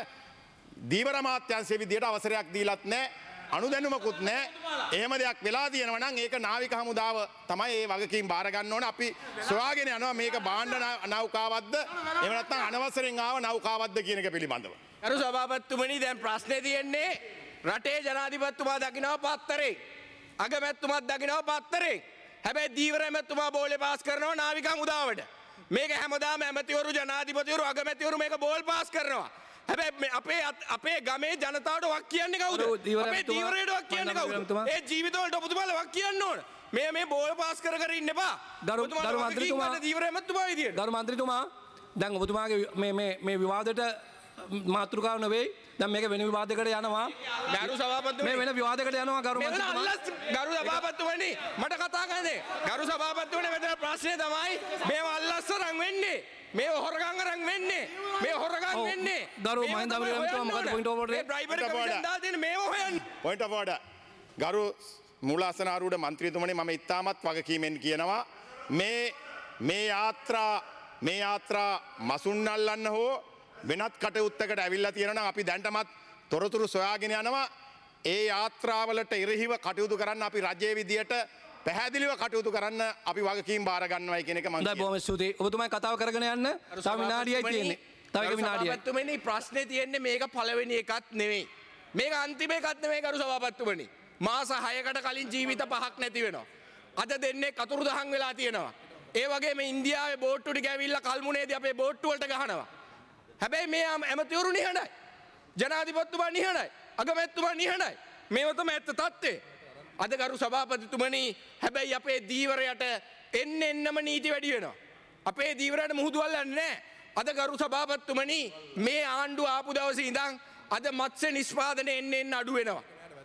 දීවර අමාත්‍යාංශයේ විදියට අවසරයක් දීලත් නැහැ. අනුදැනුමකුත් නැහැ. එහෙම දෙයක් වෙලා තියෙනවා නම් ඒක නාවික හමුදාව තමයි ඒ වගකීම් බාර ගන්න ඕන. අපි සොයාගෙන යනවා මේක භාණ්ඩ නෞකාවක්ද එහෙම නැත්නම් අනවසරෙන් ආව නෞකාවක්ද කියන එක පිළිබඳව. ගරු සභාපතිතුමනි දැන් ප්‍රශ්නේ තියෙන්නේ රටේ ජනාධිපතිතුමා දකිනවා පත්තරේ. අගමැතිතුමාත් දකිනවා පත්තරේ. හැබැයි දීවර ඇමතිතුමා බෝලේ පාස් කරනවා නාවික හමුදාවට. මේක හැමදාම ඇමතිවරු ජනාධිපතිවරු අගමැතිවරු මේක බෝල් පාස් කරනවා. හැබැයි අපේ අපේ ගමේ ජනතාවට වක් කියන්නේ කවුද? අපේ දීවරයට වක් කියන්නේ කවුද? ඒ ජීවිතවලට ඔබතුමාලා වක් කියන්න ඕන. මේ මේ බෝල් පාස් කර කර ඉන්න එපා. ගරු ගරු මන්ත්‍රීතුමා දීවර ඇමතිතුමා විදියට. ගරු මන්ත්‍රීතුමා දැන් ඔබතුමාගේ මේ මේ මේ විවාදයට මාතෘකාව නෙවෙයි. දැන් මේක වෙන විවාදයකට යනවා. ගරු සභාපතිතුමනි මේ වෙන විවාදයකට යනවා ගරු මන්ත්‍රීතුමා. ගරු සභාපතිතුමනි මට කතා කරන්නේ. ගරු සභාපතිතුමනි මෙතන ප්‍රශ්නේ තමයි මේව අල්ලස් අරන් වෙන්නේ. මේ හොරගම් අරන් වෙන්නේ. මේ හොරගම් වෙන්නේ. ගරු මහින්ද අමරවීරතුමා මොකද පොයින්ට් ඕවර් මේ බ්‍රයිබරි කමිෂන් දාලා තියෙන මේව හොයන්නේ. Point of order. ගරු මූලාසනාරූඪ මන්ත්‍රීතුමනි මම ඉතාමත් වගකීමෙන් කියනවා මේ මේ යාත්‍රා මේ යාත්‍රා මසුන් අල්ලන්න හෝ වෙනත් කටයුත්තකට ඇවිල්ලා තියෙනවා නම් අපි දැන්ටමත් තොරතුරු සොයාගෙන යනවා. ඒ යාත්‍රාවලට එරෙහිව කටයුතු කරන්න අපි රජයේ විදියට පැහැදිලිව කටයුතු කරන්න අපි වගකීම් බාර ගන්නවායි කියන එක මම කියනවා. බොහොම ස්තුතියි. ඔබතුමායි කතාව කරගෙන යන්න. තව විනාඩියයි තියෙන්නේ. තව එක විනාඩියක්. සභාපතිතුමනි ප්‍රශ්නේ තියෙන්නේ මේක පළවෙනි එකක් නෙවෙයි. මේක අන්තිම එකක් නෙවෙයි ගරු සභාපතිතුමනි. මාස හයකට කලින් ජීවිත පහක් නැති වෙනවා. අද දෙන්නේ කතුරුදහන් වෙලා තියෙනවා. ඒ වගේම ඉන්දියාවේ බෝට්ටු ටික ඇවිල්ලා කල්මුනේදී අපේ බෝට්ටු වලට ගහනවා. හැබැයි මේ ඇමතිවරු නිහඬයි. ජනාධිපතිතුමා නිහඬයි. අගමැතිතුමා නිහඬයි. මේව තමයි ඇත්ත තත්ත්වය. අද ගරු සභාපතිතුමනි හැබැයි අපේ දීවරයට එන්න එන්නම නීති වැඩි වෙනවා. අපේ දීවරයට මුහුදු අල්ලන්නේ නැහැ. අද ගරු සභාපතිතුමනි මේ ආණ්ඩුව ආපු දවසේ ඉඳන් අද මත්ස්‍ය නිෂ්පාදනය එන්න එන්න අඩු වෙනවා.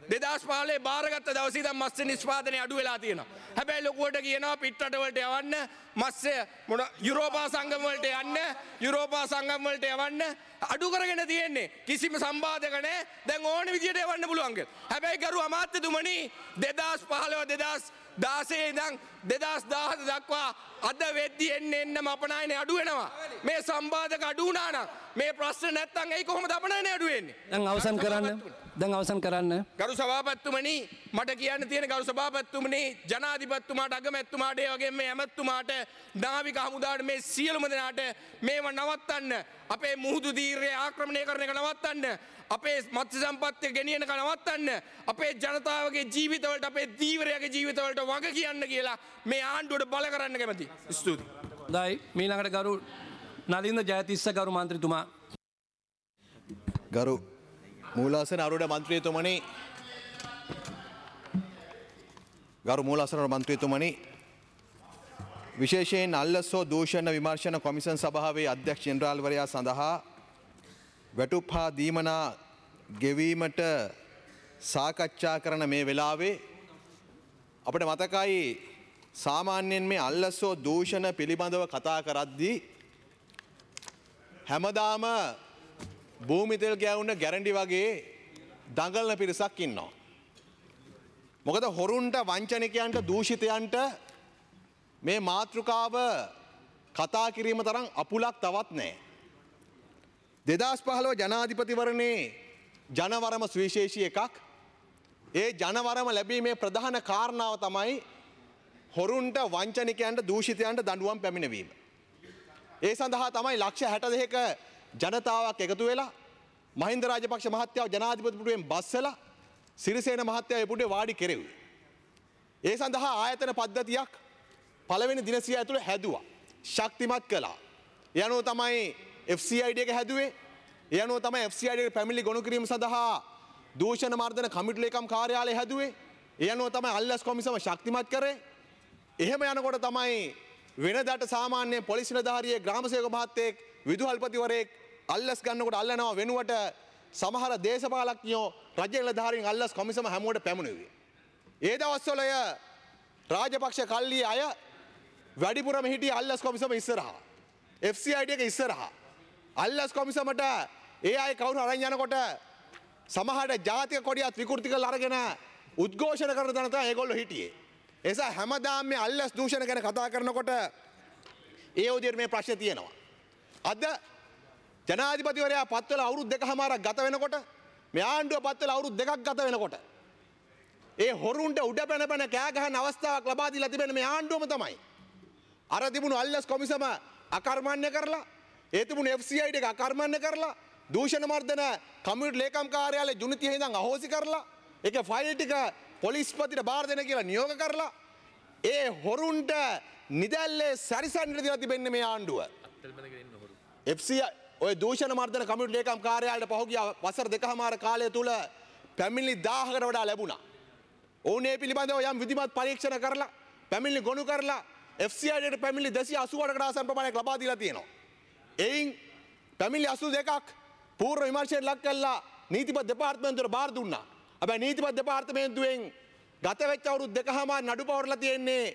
දෙදස් පහලේ බාරගත්ත දවසේ ඉඳන් මත්ස්‍ය නිෂ්පාදනය අඩු වෙලා තියෙනවා. හැබැයි ලොකුවට කියනවා පිටරට වලට යවන්න මත්ස්‍ය මොන යුරෝපා සංගම වලට යන්න යුරෝපා සංගම වලට යවන්න අඩු කරගෙන තියෙන්නේ. කිසිම සම්බාධක නැහැ. දැන් ඕන විදියට යවන්න පුළුවන් කියලා. හැබැයි ගරු අමාත්‍යතුමනි දෙදස් පහළොව දෙදස් දාසය ඉඳන් දෙදස් දාහත දක්වා අද වෙද්දි එන්න එන්නම අපනයනේ අඩු වෙනවා. මේ සම්බාධක අඩු වුණා නම් මේ ප්‍රශ්න නැත්තම් එයි කොහොමද අපනයනේ අඩු වෙන්නේ? දැන් අවසන් කරන්න. දැන් අවසන් කරන්න. ගරු සභාපතිතුමනි මට කියන්න තියෙන ගරු සභාපතිතුමනි ජනාධිපතිතුමාට අගමැතිතුමාට ඒ වගේම මේ ඇමතිතුමාට නාවික හමුදාවට මේ සියලුම දෙනාට මේව නවත්තන්න අපේ මුහුදු දීර්ඝය ආක්‍රමණය කරන එක නවත්තන්න අපේ මත්ස්‍ය සම්පත්තිය ගෙනියන එක නවත්තන්න අපේ ජනතාවගේ ජීවිතවලට අපේ දීවරයාගේ ජීවිතවලට වග කියන්න කියලා මේ ආණ්ඩුවට බල කරන්න කැමතියි. ස්තුතියි. හොඳයි මීළඟට ගරු නලින්ද ජයතිස්ස ගරු මන්ත්‍රීතුමා. ගරු මූලාසන අරුණ මන්ත්‍රීතුමනි ගරු මූලාසන මන්ත්‍රීතුමනි විශේෂයෙන් අල්ලස්සෝ දූෂණ විමර්ශන කොමිසන් සභාවේ අධ්‍යක්ෂ ජෙනරාල්වරයා සඳහා වැටුප් හා දීමනා ගෙවීමට සාකච්ඡා කරන මේ වෙලාවේ අපට මතකයි සාමාන්‍යයෙන් මේ අල්ලස්සෝ දූෂණ පිළිබඳව කතා කරද්දී හැමදාම භූමි තෙල් ගෑවුන ගැරන්ඩි වගේ දඟලන පිරිසක් ඉන්නවා. මොකද හොරුන්ට වංචනිකයන්ට දූෂිතයන්ට මේ මාතෘකාව කතා කිරීම තරම් අපුලක් තවත් නැහැ. දෙදස් පහළොව ජනාධිපතිවරණේ ජනවරම සුවිශේෂී එකක්. ඒ ජනවරම ලැබීමේ ප්‍රධාන කාරණාව තමයි හොරුන්ට වංචනිකයන්ට දූෂිතයන්ට දඬුවම් පැමිණවීම. ඒ සඳහා තමයි ලක්ෂ හැට දෙකක ජනතාවක් එකතු වෙලා මහින්ද රාජපක්ෂ මහත්තයාව ජනාධිපති පුටුවෙන් බස්සලා සිරිසේන මහත්තයා ඒ පුටුවේ වාඩි කෙරෙව්වේ. ඒ සඳහා ආයතන පද්ධතියක් පළවෙනි දිනසිය ඇතුළේ හැදුවා. ශක්තිමත් කළා. ඒ අනුව තමයි එෆ් සී අයි ඩී එක හැදුවේ. ඒ අනුව තමයි එෆ් සී අයි ඩී පැමිණිලි ගොනු කිරීම සඳහා දූෂණ මර්දන කමිටු ලේකම් කාර්යාලය හැදුවේ. ඒ අනුව තමයි අල්ලස් කොමිසම ශක්තිමත් කරේ. එහෙම යනකොට තමයි වෙනදාට සාමාන්‍ය පොලිස් නිලධාරියෙක් ග්‍රාම සේවක මහත්තයෙක් විදුහල්පතිවරයෙක් අල්ලස් ගන්නකොට අල්ලනවා වෙනුවට සමහර දේශපාලඥයෝ රජ නිලධාරීන් අල්ලස් කොමිසම හැමෝට පැමුණුවේ. ඒ දවස්වල රාජපක්ෂ කල්ලි අය වැඩිපුරම හිටියේ අල්ලස් කොමිසම ඉස්සරහා. එෆ් සී අයි ඩී එක ඉස්සරහා. අල්ලස් කොමිසමට ඒ අය කවුරු අරන් යනකොට සමහරට ජාතික කොඩියත් විකෘති කරලා අරගෙන උද්ඝෝෂණ කරන තැන තමයි ඒගොල්ලෝ හිටියේ. ඒ නිසා හැමදාම මේ අල්ලස් දූෂණ ගැන කතා කරනකොට ඒ උදේට මේ ප්‍රශ්නේ තියෙනවා. අද ජනාධිපතිවරයා පත් වෙලා අවුරුදු දෙකමාරක් ගත වෙනකොට මේ ආණ්ඩුව පත් වෙලා අවුරුදු දෙකක් ගත වෙනකොට ඒ හොරුන්ට උඩ පැන පැන කෑ ගහන අවස්ථාවක් ලබා දීලා තිබෙන මේ ආණ්ඩුවම තමයි. අර තිබුණු අල්ලස් කොමිසම අකර්මණ්‍ය කරලා ඒ තිබුණු එෆ් සී අයි ඩී එක අකර්මණ්‍ය කරලා දූෂණ මර්දන කමිටු ලේකම් කාර්යාලයේ ජුනිතිය ඉඳන් අහෝසි කරලා ඒකේ ෆයිල් ටික පොලිස්පතිට බාර දෙන්න කියලා නියෝග කරලා ඒ හොරුන්ට නිදැල්ලේ සැරිසන්නට දීලා තිබෙන්නේ මේ ආණ්ඩුව. එෆ් සී අයි ඔය දූෂණ මර්දන කමිටු ලේකම් කාර්යාලයට පහුගිය වසර දෙකමාර කාලය තුල පැමිණිලි දාහකට වඩා ලැබුණා. ඔවුන් ඒ පිළිබඳව යම් විධිමත් පරීක්ෂණ කරලා පැමිණිලි ගොනු කරලා එෆ් සී අයි ඩීට පැමිණිලි දෙසිය අසූවකට ආසන්න ප්‍රමාණයක් ලබා දීලා තියෙනවා. එයින් පැමිණිලි අසූ දෙකක් පූර්ව විමර්ශනයට ලක් කළා නීතිපති දෙපාර්තමේන්තුවට බාර දුන්නා. හැබැයි නීතිපති දෙපාර්තමේන්තුවෙන් ගත වෙච්ච අවුරුදු දෙකමාර නඩු පවරලා තියෙන්නේ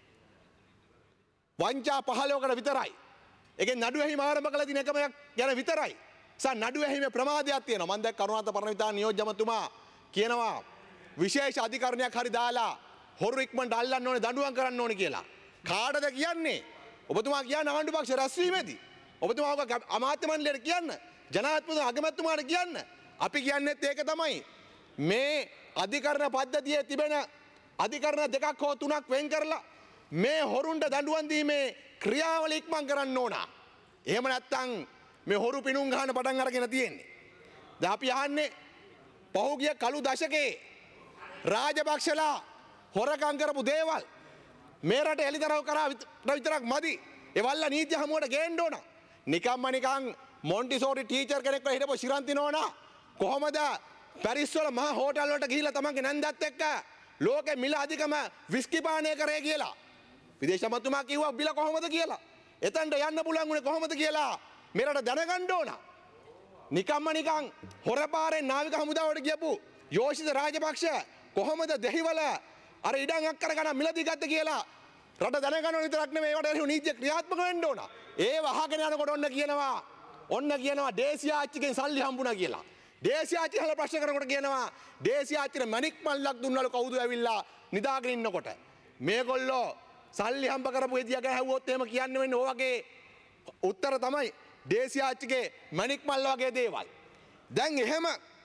වංචා පහළොවකට විතරයි. ඒකෙන් නඩු ඇහිම ආරම්භ කළ තියෙන එකම ගැන විතරයි. සා නඩු ඇහිමේ ප්‍රමාදයක් තියෙනවා. මම දැන් කරුණාත පරණවිතාන නියෝජ්‍යමතුමා කියනවා විශේෂ අධිකරණයක් හරි දාලා හොරු ඉක්මනට අල්ලන්න ඕනේ දඬුවම් කරන්න ඕනේ කියලා. කාටද කියන්නේ? ඔබතුමා කියන්නේ ආණ්ඩු පක්ෂ රැස්වීමේදී. ඔබතුමා ඔබ අමාත්‍ය මණ්ඩලයට කියන්න. ජනාධිපති අගමැතිතුමාට කියන්න. අපි කියන්නේත් ඒක තමයි. මේ අධිකරණ පද්ධතියේ තිබෙන අධිකරණ දෙකක් හෝ තුනක් වෙන් කරලා මේ හොරුන්ට දඬුවම් දීමේ ක්‍රියාවල ඉක්මන් කරන්න ඕන. එහෙම නැත්නම් මේ හොරු පිණුම් ගන්න පටන් අරගෙන තියෙන්නේ. දැන් අපි අහන්නේ පහුගිය කළු දශකයේ රාජපක්ෂලා හොරකම් කරපු දේවල් මේ රට එලිදරව් කරා විතරක් මදි. ඒවල්ල නීති හමුවට ගේන්න ඕන. නිකම්ම නිකන් මොන්ටිසෝරි ටීචර් කෙනෙක් වෙලා හිටපු ශිරන්ති නෝනා කොහොමද පැරිස් වල මහා හෝටල් වලට ගිහිල්ලා තමන්ගේ නැන්දත් එක්ක ලෝකෙ මිල අධිකම විස්කි පානය කරේ කියලා. විදේශ මන්ත්‍රීතුමා කිව්වා බිල කොහොමද කියලා. එතනට යන්න පුළුවන් උනේ කොහොමද කියලා මේ රට දැනගන්න ඕන. නිකම්ම නිකන් හොරපාරෙන් නාවික හමුදාවට ගියපු යෝෂිත රාජපක්ෂ කොහොමද දෙහිවල අර ඉඩම් අක්කර ගන්න මිලදී ගත්ත කියලා රට දැනගන්න ඕන විතරක් නෙමෙයි ඒවට එරෙහිව නීතිය ක්‍රියාත්මක වෙන්න ඕන. ඒ වහගෙන යනකොට ඔන්න කියනවා ඔන්න කියනවා දේශියාච්චිගෙන් සල්ලි හම්බුණා කියලා. දේශියාච්චි හල ප්‍රශ්න කරනකොට කියනවා දේශියාච්චිට මැණික් මල්ලක් දුන්නලු කවුද ඇවිල්ලා නිදාගෙන ඉන්නකොට. මේගොල්ලෝ සල්ලි හම්බ කරපු විදිය ගැන ඇහුවොත් එහෙම කියන්න වෙන්නේ ඔය වගේ උත්තර තමයි දේශියාච්චිගේ මැණික් මල්ල වගේ දේවල්. දැන් එහෙම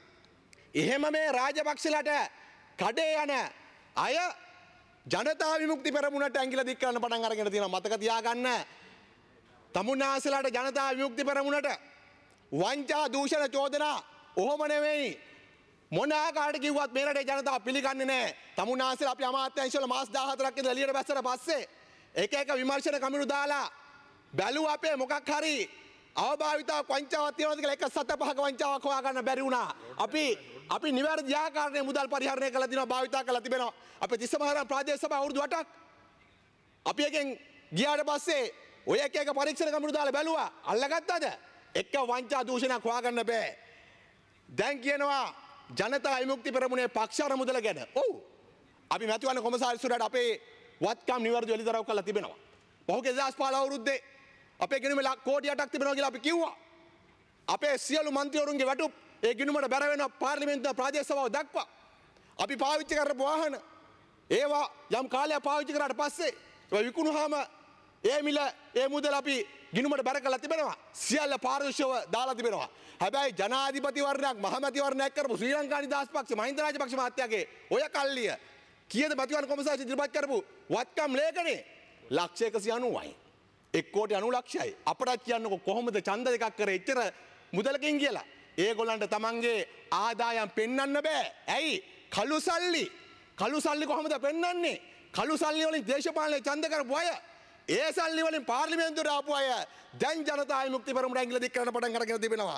එහෙම මේ රාජපක්ෂලට කඩේ යන අය ජනතා විමුක්ති පෙරමුණට ඇඟිල්ල දික් කරන්න පටන් අරගෙන තියෙනවා. මතක තියාගන්න තමුන්නාසලාට ජනතා විමුක්ති පෙරමුණට වංචා දූෂණ චෝදනා ඔහොම නෙවෙයි මොන ආකාරයට කිව්වත් මේ රටේ ජනතාව පිළිගන්නේ නැහැ. තමුන්නාසලා අපි අමාත්‍යාංශවල මාස දහහතරක් ඉඳලා එළියට බැස්සට පස්සේ එක එක විමර්ශන කමිටු දාලා බැලුවා අපේ මොකක් හරි අවභාවිතාවක් වංචාවක් තියෙනවද කියලා එක සත පහක වංචාවක් හොයාගන්න බැරි වුණා. අපි අපි නිවැරදි ආකාරයෙන් මුදල් පරිහරණය කළා දිනවා භාවිතා කළා තිබෙනවා. අපේ තිස්ස මහරම් ප්‍රාදේශ සභාව අවුරුදු අටක් අපි එකෙන් ගියාට පස්සේ ඔය එක එක පරීක්ෂණ කමිටු දාලා බැලුවා අල්ලගත්තද? එක වංචා දූෂණයක් හොයාගන්න බෑ. දැන් කියනවා ජනතා විමුක්ති පෙරමුණේ පක්ෂාර මුදල ගැන. ඔව්. අපි මැතිවරණ කොමසාරිස්වරයාට අපේ වත්කම් නිවැරදිව එළිදරව් කරලා තිබෙනවා. පහුගිය දෙදහස් පහළොව අවුරුද්දේ අපේ ගිණුමේ කෝටි අටක් තිබෙනවා කියලා අපි කිව්වා. අපේ සියලු මන්ත්‍රීවරුන්ගේ වැටුප් ඒ ගිණුමට බැර වෙනවා පාර්ලිමේන්තුව ප්‍රාදේශ සභාව දක්වා. අපි පාවිච්චි කරපු වාහන ඒවා යම් කාලයක් පාවිච්චි කරාට පස්සේ ඒවා විකුණුවාම ඒ මිල ඒ මුදල අපි ගිණුමට බැර කරලා තිබෙනවා. සියල්ල පාරිශෝධව දාලා තිබෙනවා. හැබැයි ජනාධිපතිවරණයක් මහමැතිවරණයක් කරපු ශ්‍රී ලංකා නිදහස් පක්ෂ මහින්ද රාජපක්ෂ මහත්තයාගේ ඔය කල්ලිය කීයද මැතිවරණ කොමසාරිස් ඉදිරිපත් කරපු වත්කම් ලේඛනේ ලක්ෂ එකසිය අනූවයි. එක් කෝටි අනූ ලක්ෂයයි. අපටත් කියන්නකො කොහොමද ඡන්ද දෙකක් කරේ එච්චර මුදලකින් කියලා. ඒගොල්ලන්ට තමන්ගේ ආදායම් පෙන්වන්න බෑ. ඇයි? කළු සල්ලි. කළු සල්ලි කොහොමද පෙන්වන්නේ? කළු සල්ලි වලින් දේශපාලනේ ඡන්ද කරපු අය ඒ සල්ලි වලින් පාර්ලිමේන්තුවට ආපු අය දැන් ජනතා විමුක්ති පෙරමුණ ඇඟිල්ල දික් කරන පටන් අරගෙන තිබෙනවා.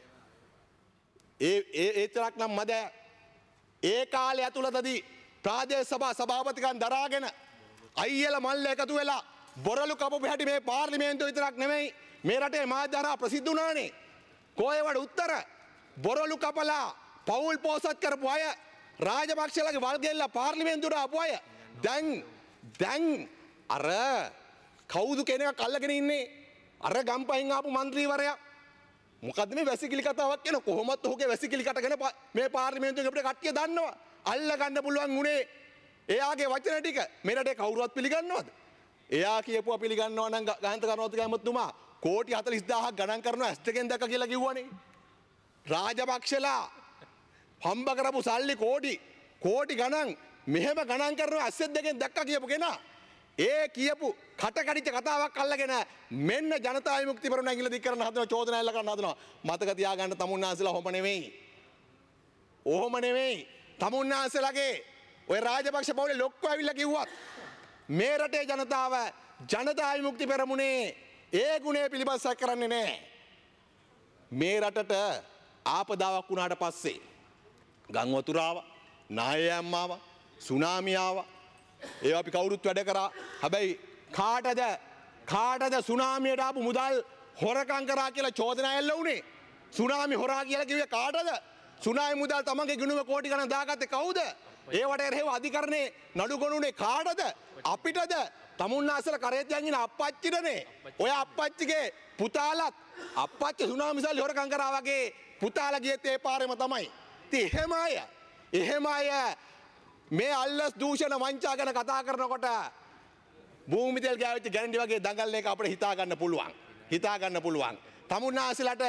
ඒ ඒ ඒතරක් නම් මද ඒ කාලය ඇතුළතදී ප්‍රාදේශ සභා සභාපතිකම් දරාගෙන අයියල මල්ල එකතු වෙලා බොරළු කපපු හැටි මේ පාර්ලිමේන්තුව විතරක් නෙමෙයි මේ රටේ මාධ්‍ය හරහා ප්‍රසිද්ධ වුණානේ. කොහෙවද උත්තර? බොරළු කපලා පවුල් පෝසත් කරපු අය රාජපක්ෂලගේ වල්ගෙල්ලා පාර්ලිමේන්තුවට ආපු අය දැන් දැන් අර කවුද කෙනෙක් අල්ලගෙන ඉන්නේ? අර ගම්පහින් ආපු മന്ത്രിවරයා. මොකද්ද මේ වැසිකිලි කතාවක් කියන කොහොමත් ඔහුගේ වැසිකිලි කටගෙන මේ පාර්ලිමේන්තුවේ අපිට කට්ටිය දන්නවා. අල්ල ගන්න පුළුවන් උනේ එයාගේ වචන ටික. මේ රටේ කවුරුවත් පිළිගන්නවද? එයා කියපුවා පිළිගන්නවා නම් ගාන්ත කරනවත් ගෑමතුමා කෝටි හතළිස් දාහක් ගණන් කරනවා ඇස් දෙකෙන් දැක්ක කියලා කිව්වනේ. රාජපක්ෂලා හම්බ කරපු සල්ලි කෝටි කෝටි ගණන් මෙහෙම ගණන් කරනවා ඇස් දෙකෙන් දැක්ක කියපු කෙනා. ඒ කියපු කටකඩිච්ච කතාවක් අල්ලගෙන මෙන්න ජනතා විමුක්ති පෙරමුණ ඇඟිල්ල දික් කරන හදන චෝදනා එල්ල කරන හදනවා. මතක තියාගන්න තමුන්නාන්සලා ඔහොම නෙවෙයි. ඔහොම නෙවෙයි. තමුන්නාන්සලාගේ ඔය රාජපක්ෂ පවුලේ ලොක්කෝ ඇවිල්ලා කිව්වත් මේ රටේ ජනතාව ජනතා විමුක්ති පෙරමුණේ ඒ ගුණය පිළිබඳව සැක කරන්නේ නැහැ. මේ රටට ආපදාවක් වුණාට පස්සේ ගම් වතුර ආවා, නායයම් ආවා, සුනාමි ආවා. ඒවා අපි කවුරුත් වැඩ කරා. හැබැයි කාටද කාටද සුනාමියට ආපු මුදල් හොරකම් කරා කියලා චෝදනා එල්ල වුණේ? සුනාමි හොරා කියලා කිව්වේ කාටද? සුනාමි මුදල් තමන්ගේ ගිණුම කෝටි ගණන් දාගත්තේ කවුද? ඒවට එරෙහිව අධිකරණේ නඩු ගොනුනේ කාටද? අපිටද? තමුන්නාසල කරේත් යන් ඉන අප්පච්චිටනේ. ඔය අප්පච්චිගේ පුතාලත් අප්පච්චි සුනාමි සල්ලි හොරකම් කරා වගේ පුතාලා ගියත් ඒ පාරෙම තමයි. ඉතින් එහෙම අය එහෙම අය මේ අල්ලස් දූෂණ වංචා ගැන කතා කරනකොට භූමි තෙල් ගෑවිච්ච ගැරන්ටි වගේ දඟලන එක අපිට හිතා ගන්න පුළුවන්. හිතා ගන්න පුළුවන්. තමුන්නාසලට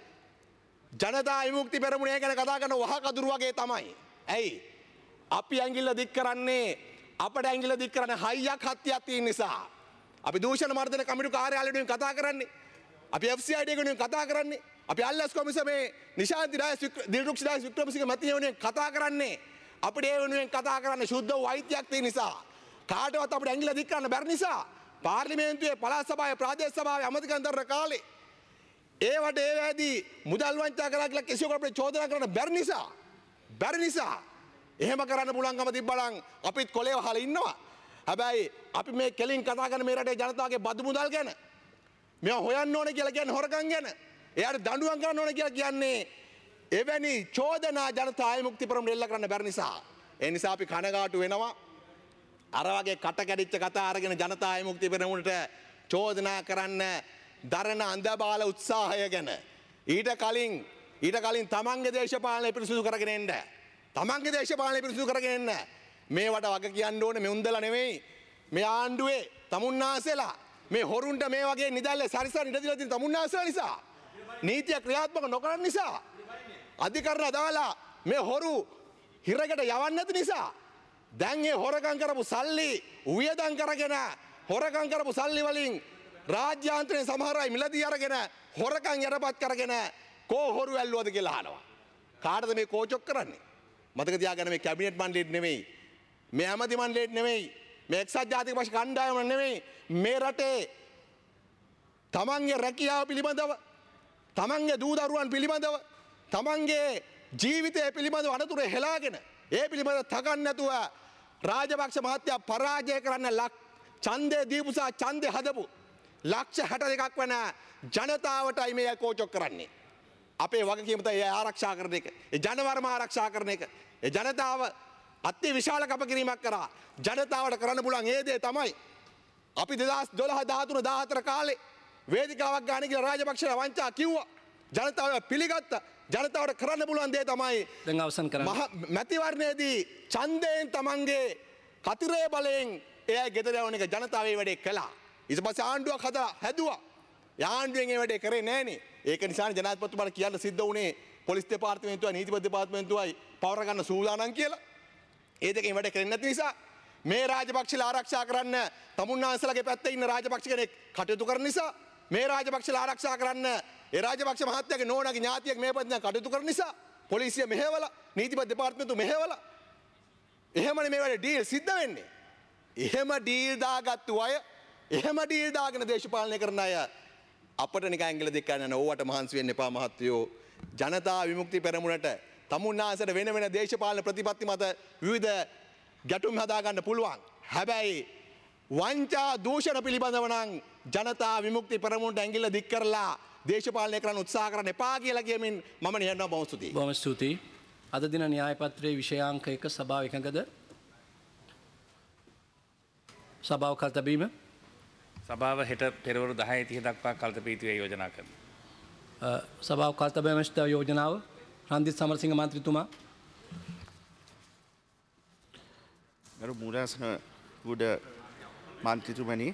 ජනතා විමුක්ති පෙරමුණේ ගැන කතා කරන වහ කදුරු වගේ තමයි. ඇයි? අපි ඇඟිල්ල දික් කරන්නේ අපට ඇඟිල්ල දික් කරන්නේ හයියක් හත්තියක් තියෙන නිසා. අපි දූෂණ මර්ධන කමිටු කාර්යාලයෙන් කතා කරන්නේ. අපි එෆ් සී ආයි ඩී එකෙන් කතා කරන්නේ. අපි අල්ලස් කොමිසමේ නිශාන්ති ඩයස් දිල්රුක්ෂ ඩයස් වික්‍රමසිංහ මැතිණියෝනේ කතා කරන්නේ. අපිට ඒ වෙනුවෙන් කතා කරන්න ශුද්ධ වූ අයිතියක් තියෙන නිසා. කාටවත් අපිට ඇඟිල්ල දික් කරන්න බැරි නිසා පාර්ලිමේන්තුවේ පළාත් සභාවේ ප්‍රාදේශ සභාවේ අමතකම් දරන කාලේ ඒවට ඒවැදී මුදල් වංචා කරලා කියලා කිසිවෙකුට අපිට චෝදනා කරන්න බැරි නිසා බැරි නිසා එහෙම කරන්න පුළුවන්කම තිබ්බනම් අපිත් කොලේ වහලා ඉන්නවා. හැබැයි අපි මේ කෙලින් කතා කරන මේ රටේ ජනතාවගේ බදු මුදල් ගැන මේවා හොයන්න ඕනේ කියලා කියන්නේ හොරකම් ගැන. එයාට දඬුවම් කරන්න ඕනේ කියලා කියන්නේ එවැනි චෝදනා ජනතා විමුක්ති පෙරමුණ එල්ල කරන්න බැරි නිසා ඒ නිසා අපි කනගාටු වෙනවා. අර වගේ කට කැඩිච්ච කතා අරගෙන ජනතා විමුක්ති පෙරමුණට චෝදනා කරන්න දරන අන්ධබාල උත්සාහය ගැන ඊට කලින් ඊට කලින් තමන්ගේ දේශපාලනය පිරිසුදු කරගෙන එන්න. තමන්ගේ දේශපාලනය පිරිසුදු කරගෙන එන්න. මේවට වග කියන්න ඕනේ මේ උන්දලා නෙමෙයි. මේ ආණ්ඩුවේ තමුන්නාසෙලා මේ හොරුන්ට මේ වගේ නිදැල්ලේ සරිසන් ඉඳ දීලා තියෙන තමුන්නාසෙලා නිසා නීතිය ක්‍රියාත්මක නොකරන නිසා අධිකරණ දාලා මේ හොරු හිරකට යවන්නේ නැති නිසා දැන් මේ හොරකම් කරපු සල්ලි උයදම් කරගෙන හොරකම් කරපු සල්ලි වලින් රාජ්‍යාන්තරයෙන් සමහර අය මිලදී අරගෙන හොරකම් යටපත් කරගෙන කෝ හොරු ඇල්ලුවද කියලා අහනවා. කාටද මේ කෝචොක් කරන්නේ? මතක තියාගන්න මේ කැබිනට් මණ්ඩලෙත් නෙමෙයි. මේ ඇමති මණ්ඩලෙත් නෙමෙයි. මේ එක්සත් ජාතික පක්ෂ කණ්ඩායම නෙමෙයි. මේ රටේ තමන්ගේ රැකියාව පිළිබඳව තමන්ගේ දූ දරුවන් පිළිබඳව තමන්ගේ ජීවිතය පිළිබඳව අනතුරු හෙලාගෙන ඒ පිළිබඳව තකන්න නැතුව රාජපක්ෂ මහත්තයා පරාජය කරන්න ලක් ඡන්දේ දීපුසා ඡන්දේ හදපු ලක්ෂ හැට දෙකක් වෙන ජනතාවටයි මේ කෝචොක් කරන්නේ. අපේ වගකීම තමයි ආරක්ෂා කරන එක. ඒ ජනවර්ම ආරක්ෂා කරන එක. ඒ ජනතාව අති විශාල කපකිරීමක් කරා. ජනතාවට කරන්න පුළුවන් ඒ දේ තමයි අපි දෙදහස් දොළහ දහතුන දහහතර කාලේ වේදිකාවක් ගන්න කියලා රාජපක්ෂලා වංචා කිව්වා. ජනතාව පිළිගත්තා. ජනතාවට කරන්න පුළුවන් දේ තමයි දැන් අවසන් කරන්න. මැතිවරණයේදී ඡන්දයෙන් තමන්ගේ කතිරේ බලයෙන් එයා ගෙදර යවන එක ජනතාවේ වැඩේ කළා. ඊට පස්සේ ආණ්ඩුවක් හදලා හැදුවා. ආණ්ඩුවෙන් ඒ වැඩේ කරේ නැහනේ. ඒක නිසානේ ජනාධිපතිතුමාට කියන්න සිද්ධ වුණේ පොලිස් දෙපාර්තමේන්තුවයි නීතිපති දෙපාර්තමේන්තුවයි පවර ගන්න සූදානම් කියලා. ඒ දෙකෙන් වැඩ කරන්නේ නැති නිසා මේ රාජපක්ෂලා ආරක්ෂා කරන්න තමුන්නාන්සලගේ පැත්තේ ඉන්න රාජපක්ෂ කෙනෙක් කටයුතු කරන නිසා මේ රාජපක්ෂලා ආරක්ෂා කරන්න ඒ රාජපක්ෂ මහත්තයාගේ නෝනාගේ ඥාතියෙක් මේ පැත්තෙන් කටයුතු කරන නිසා පොලිසිය මෙහෙवला නීතිපති දෙපාර්තමේන්තුව මෙහෙवला එහෙමනේ මේ වැඩේ ඩීල් සිද්ධ වෙන්නේ. එහෙම ඩීල් දාගත්තු අය එහෙම ඩීල් දාගෙන දේශපාලනය කරන අය අපට නිකන් ඇඟිල්ල දෙක ගන්න ඕවට මහන්සි වෙන්න එපා මහත්තයෝ. ජනතා විමුක්ති පෙරමුණට තමුන්නාන්සට වෙන වෙන දේශපාලන ප්‍රතිපත්ති මත විවිධ ගැටුම් හදාගන්න පුළුවන්. හැබැයි වංචා දූෂණ පිළිබඳව නම් ජනතා විමුක්ති පෙරමුණට ඇඟිල්ල දික් කරලා දේශපාලනය කරන්න උත්සාහ කරන්න එපා කියලා කියමින් මම නිහඬව බොහොම ස්තුතියි. බොහොම ස්තුතියි. අද දින න්‍යාය පත්‍රයේ විෂයාංක එක සභාව එකඟද? සභාව කල් තැබීම. සභාව හෙට පෙරවරු දහය තිහ දක්වා කල්තපීතිවේ යෝජනා කරනවා. සභාව කල් තැබීමට යෝජනාව රන්දිත් සමරසිංහ මන්ත්‍රීතුමා. ගරු මූලාසන ගුඩ මන්ත්‍රීතුමනි,